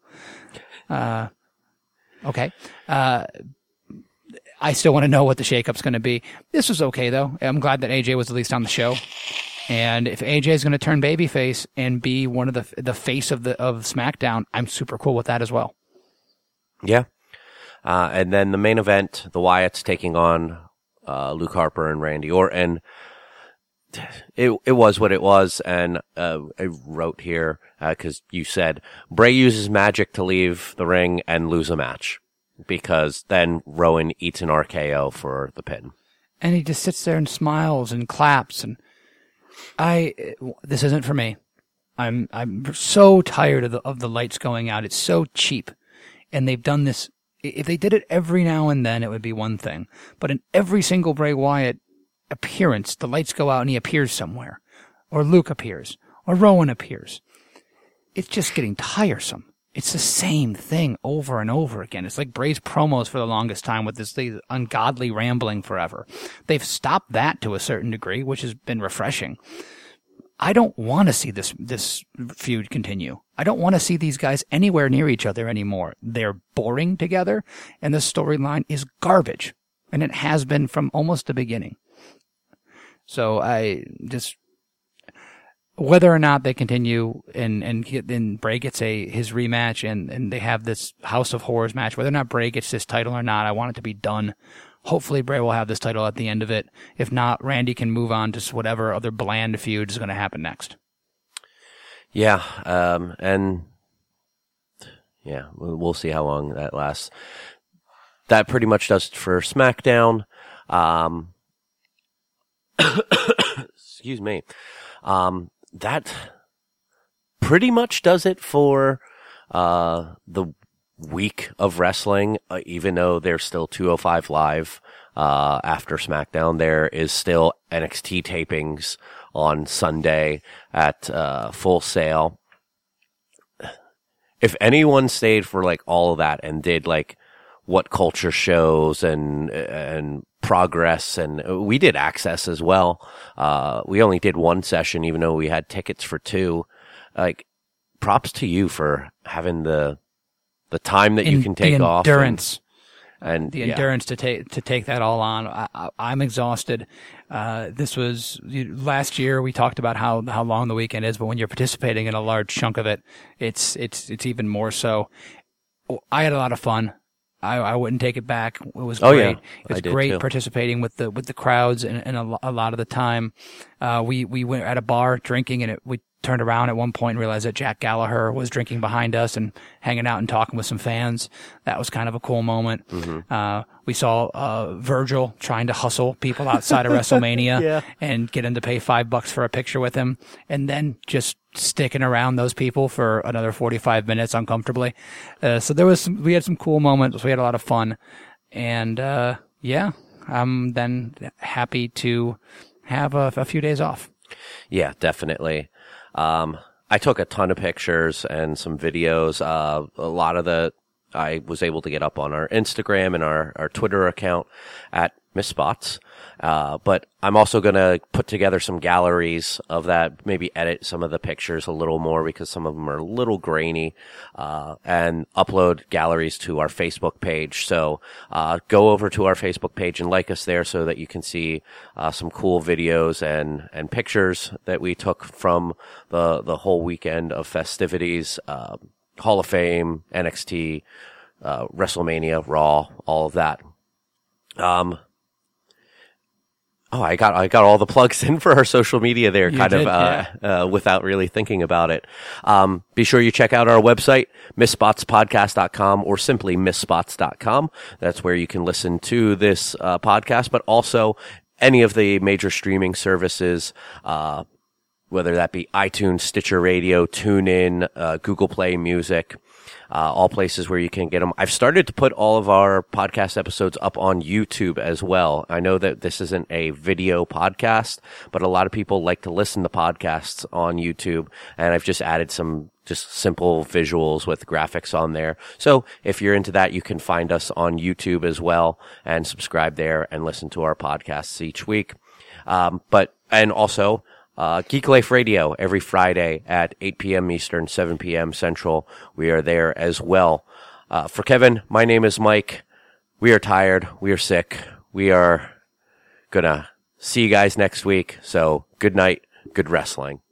Okay. I still want to know what the shakeup's going to be. This was okay, though. I'm glad that AJ was at least on the show. And if AJ is going to turn babyface and be one of the face of SmackDown, I'm super cool with that as well. Yeah. And then the main event, the Wyatts taking on Luke Harper and Randy Orton. It was what it was, and I wrote here because you said Bray uses magic to leave the ring and lose a match, because then Rowan eats an RKO for the pin. And he just sits there and smiles and claps, and this isn't for me. I'm so tired of the lights going out. It's so cheap. And they've done this. If they did it every now and then, it would be one thing. But in every single Bray Wyatt appearance, the lights go out and he appears somewhere. Or Luke appears. Or Rowan appears. it's just getting tiresome. It's the same thing over and over again. It's like Bray's promos for the longest time with this ungodly rambling forever. They've stopped that to a certain degree, which has been refreshing. I don't want to see this feud continue. I don't want to see these guys anywhere near each other anymore. They're boring together, and the storyline is garbage. And it has been from almost the beginning. So whether or not they continue and Bray gets his rematch and they have this House of Horrors match, whether or not Bray gets this title or not, I want it to be done. Hopefully Bray will have this title at the end of it. If not, Randy can move on to whatever other bland feud is going to happen next. Yeah, we'll see how long that lasts. That pretty much does it for SmackDown. Excuse me. That pretty much does it for the week of wrestling, even though there's still 205 Live after SmackDown. There is still NXT tapings on Sunday at Full Sail. If anyone stayed for like all of that and did like What Culture shows and Progress, and we did Access as well. We only did one session, even though we had tickets for two. Like, props to you for having the time that you can take off. Endurance. And the endurance to take that all on. I'm exhausted. This was last year. We talked about how long the weekend is, but when you're participating in a large chunk of it, it's even more so. I had a lot of fun. I wouldn't take it back. It was great. Yeah. It was great participating with the crowds and a lot of the time. We went at a bar drinking, and we turned around at one point and realized that Jack Gallagher was drinking behind us and hanging out and talking with some fans. That was kind of a cool moment. Mm-hmm. We saw Virgil trying to hustle people outside of WrestleMania and get them to pay $5 for a picture with him, and then just sticking around those people for another 45 minutes uncomfortably. So we had some cool moments. We had a lot of fun, and I'm then happy to have a few days off. Yeah, definitely. I took a ton of pictures and some videos. A lot of I was able to get up on our Instagram and our Twitter account at Missspots. But I'm also going to put together some galleries of that, maybe edit some of the pictures a little more because some of them are a little grainy, and upload galleries to our Facebook page. So, go over to our Facebook page and like us there so that you can see, some cool videos and pictures that we took from the whole weekend of festivities, Hall of Fame, NXT, WrestleMania, Raw, all of that. I got all the plugs in for our social media there, without really thinking about it. Be sure you check out our website, misspotspodcast.com, or simply missspots.com. That's where you can listen to this podcast, but also any of the major streaming services, whether that be iTunes, Stitcher Radio, TuneIn, Google Play Music, all places where you can get them. I've started to put all of our podcast episodes up on YouTube as well. I know that this isn't a video podcast, but a lot of people like to listen to podcasts on YouTube, and I've just added some just simple visuals with graphics on there. So if you're into that, you can find us on YouTube as well and subscribe there and listen to our podcasts each week. And also, Geek Life Radio every Friday at 8 p.m. Eastern, 7 p.m. Central. We are there as well. For Kevin, my name is Mike. We are tired. We are sick. We are gonna see you guys next week. So good night. Good wrestling.